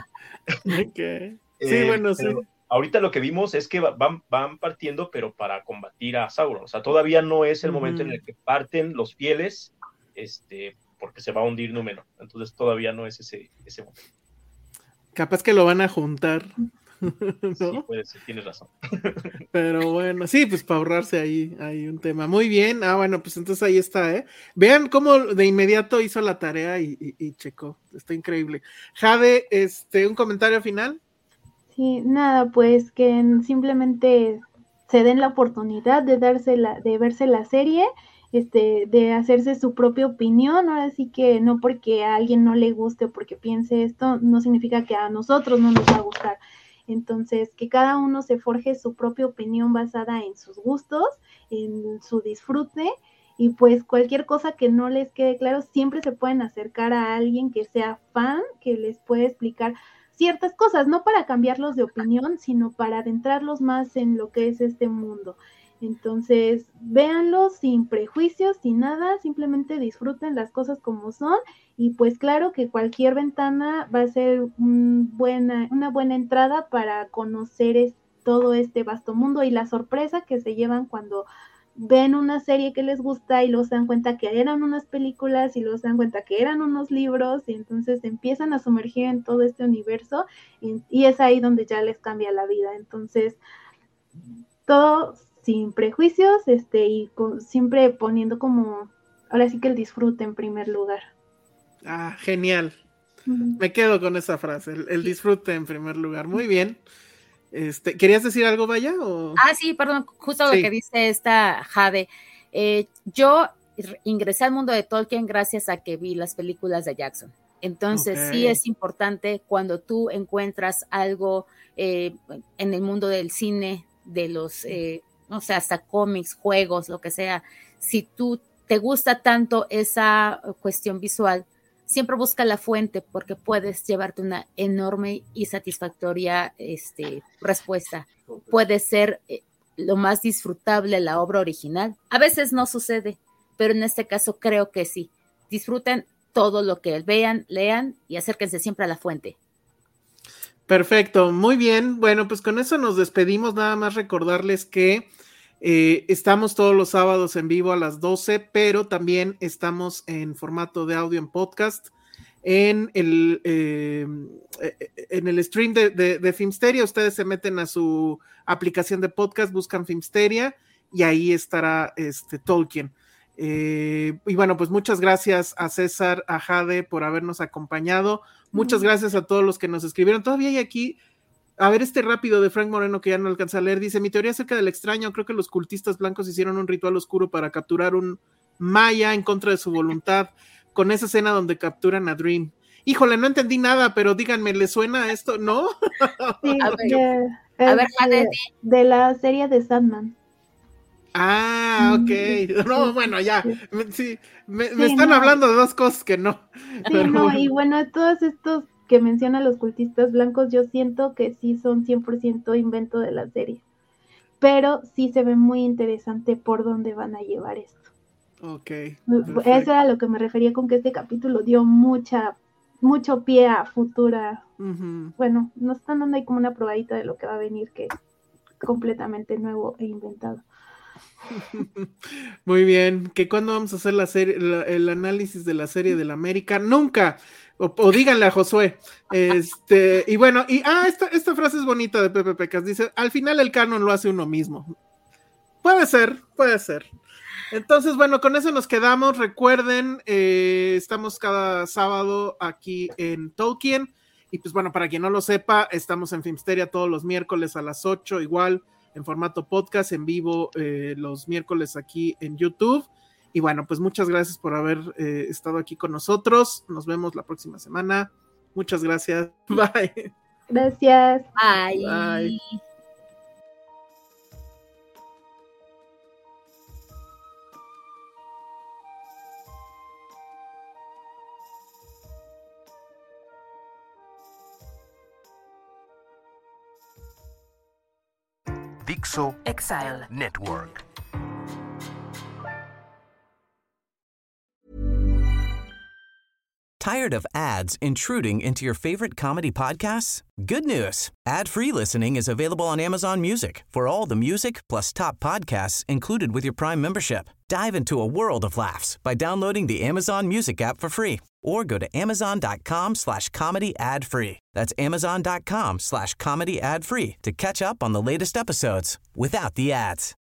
Okay. Sí, eh, bueno, sí. Ahorita lo que vimos es que van, van partiendo, pero para combatir a Sauron. O sea, todavía no es el uh-huh. momento en el que parten los fieles, este, porque se va a hundir Númenor. Entonces todavía no es ese, ese momento. Capaz que lo van a juntar. ¿No? Sí, puede ser, tienes razón. Pero bueno, sí, pues para ahorrarse ahí, ahí un tema. Muy bien, ah, bueno, pues entonces ahí está, ¿eh? Vean cómo de inmediato hizo la tarea y, y, y checó. Está increíble. Jade, este, ¿un comentario final? Sí, nada, pues que simplemente se den la oportunidad de darse la, de verse la serie, este, de hacerse su propia opinión. Ahora sí que no porque a alguien no le guste o porque piense esto, no significa que a nosotros no nos va a gustar. Entonces, que cada uno se forje su propia opinión basada en sus gustos, en su disfrute, y pues cualquier cosa que no les quede claro, siempre se pueden acercar a alguien que sea fan, que les puede explicar ciertas cosas, no para cambiarlos de opinión, sino para adentrarlos más en lo que es este mundo. Entonces, véanlo sin prejuicios, sin nada, simplemente disfruten las cosas como son, y pues claro que cualquier ventana va a ser un buena, una buena entrada para conocer es, todo este vasto mundo, y la sorpresa que se llevan cuando ven una serie que les gusta y luego se dan cuenta que eran unas películas y luego se dan cuenta que eran unos libros, y entonces empiezan a sumergir en todo este universo, y, y es ahí donde ya les cambia la vida. Entonces, todo sin prejuicios, este, y con, siempre poniendo como, ahora sí que el disfrute en primer lugar. Ah, genial. Uh-huh. Me quedo con esa frase, el, el disfrute en primer lugar. Muy bien. Este, ¿querías decir algo, Vaya? O... Ah, sí, perdón, justo sí. Lo que dice esta Jade. Eh, yo ingresé al mundo de Tolkien gracias a que vi las películas de Jackson. Entonces, okay. Sí es importante cuando tú encuentras algo eh, en el mundo del cine, de los... Eh, no sé, hasta cómics, juegos, lo que sea, si tú te gusta tanto esa cuestión visual, siempre busca la fuente porque puedes llevarte una enorme y satisfactoria este, respuesta. Puede ser eh, lo más disfrutable la obra original. A veces no sucede, pero en este caso creo que sí. Disfruten todo lo que vean, lean y acérquense siempre a la fuente. Perfecto, muy bien. Bueno, pues con eso nos despedimos. Nada más recordarles que eh, estamos todos los sábados en vivo a las doce, pero también estamos en formato de audio en podcast en el, eh, en el stream de, de, de Filmsteria. Ustedes se meten a su aplicación de podcast, buscan Filmsteria y ahí estará este Tolkien. Eh, y bueno, pues muchas gracias a César, a Jade por habernos acompañado. Muchas gracias a todos los que nos escribieron. Todavía hay aquí, a ver, este rápido de Frank Moreno que ya no alcanza a leer. Dice, mi teoría acerca del extraño, creo que los cultistas blancos hicieron un ritual oscuro para capturar un maya en contra de su voluntad, con esa escena donde capturan a Dream. Híjole, no entendí nada, pero díganme, ¿le suena esto? ¿No? Sí, a ver, de, a ver, de, de la serie de Sandman. Ah, ok. No, bueno, ya. Sí, me, sí, me están no. hablando de dos cosas que no. Sí, pero no, bueno. Y bueno, todos estos que mencionan los cultistas blancos, yo siento que sí son cien por ciento invento de la serie. Pero sí se ve muy interesante por dónde van a llevar esto. Ok. Perfecto. Eso era lo que me refería con que este capítulo dio mucha, mucho pie a futura. Uh-huh. Bueno, nos están dando ahí como una probadita de lo que va a venir, que completamente nuevo e inventado. Muy bien, que cuando vamos a hacer la serie, la, el análisis de la serie del América, nunca, o, o díganle a Josué, este, y bueno, y ah, esta, esta frase es bonita de Pepe Pecas, dice, al final el canon lo hace uno mismo. Puede ser, puede ser. Entonces, bueno, con eso nos quedamos. Recuerden, eh, estamos cada sábado aquí en Tolkien, y pues bueno, para quien no lo sepa, estamos en Filmsteria todos los miércoles a las ocho, igual en formato podcast, en vivo eh, los miércoles aquí en YouTube. Y bueno, pues muchas gracias por haber eh, estado aquí con nosotros. Nos vemos la próxima semana. Muchas gracias. Bye. Gracias. Bye. Bye. Dixo Exile Network. Tired of ads intruding into your favorite comedy podcasts? Good news. Ad-free listening is available on Amazon Music for all the music plus top podcasts included with your Prime membership. Dive into a world of laughs by downloading the Amazon Music app for free or go to amazon.com slash comedy ad free. That's amazon.com slash comedy ad free to catch up on the latest episodes without the ads.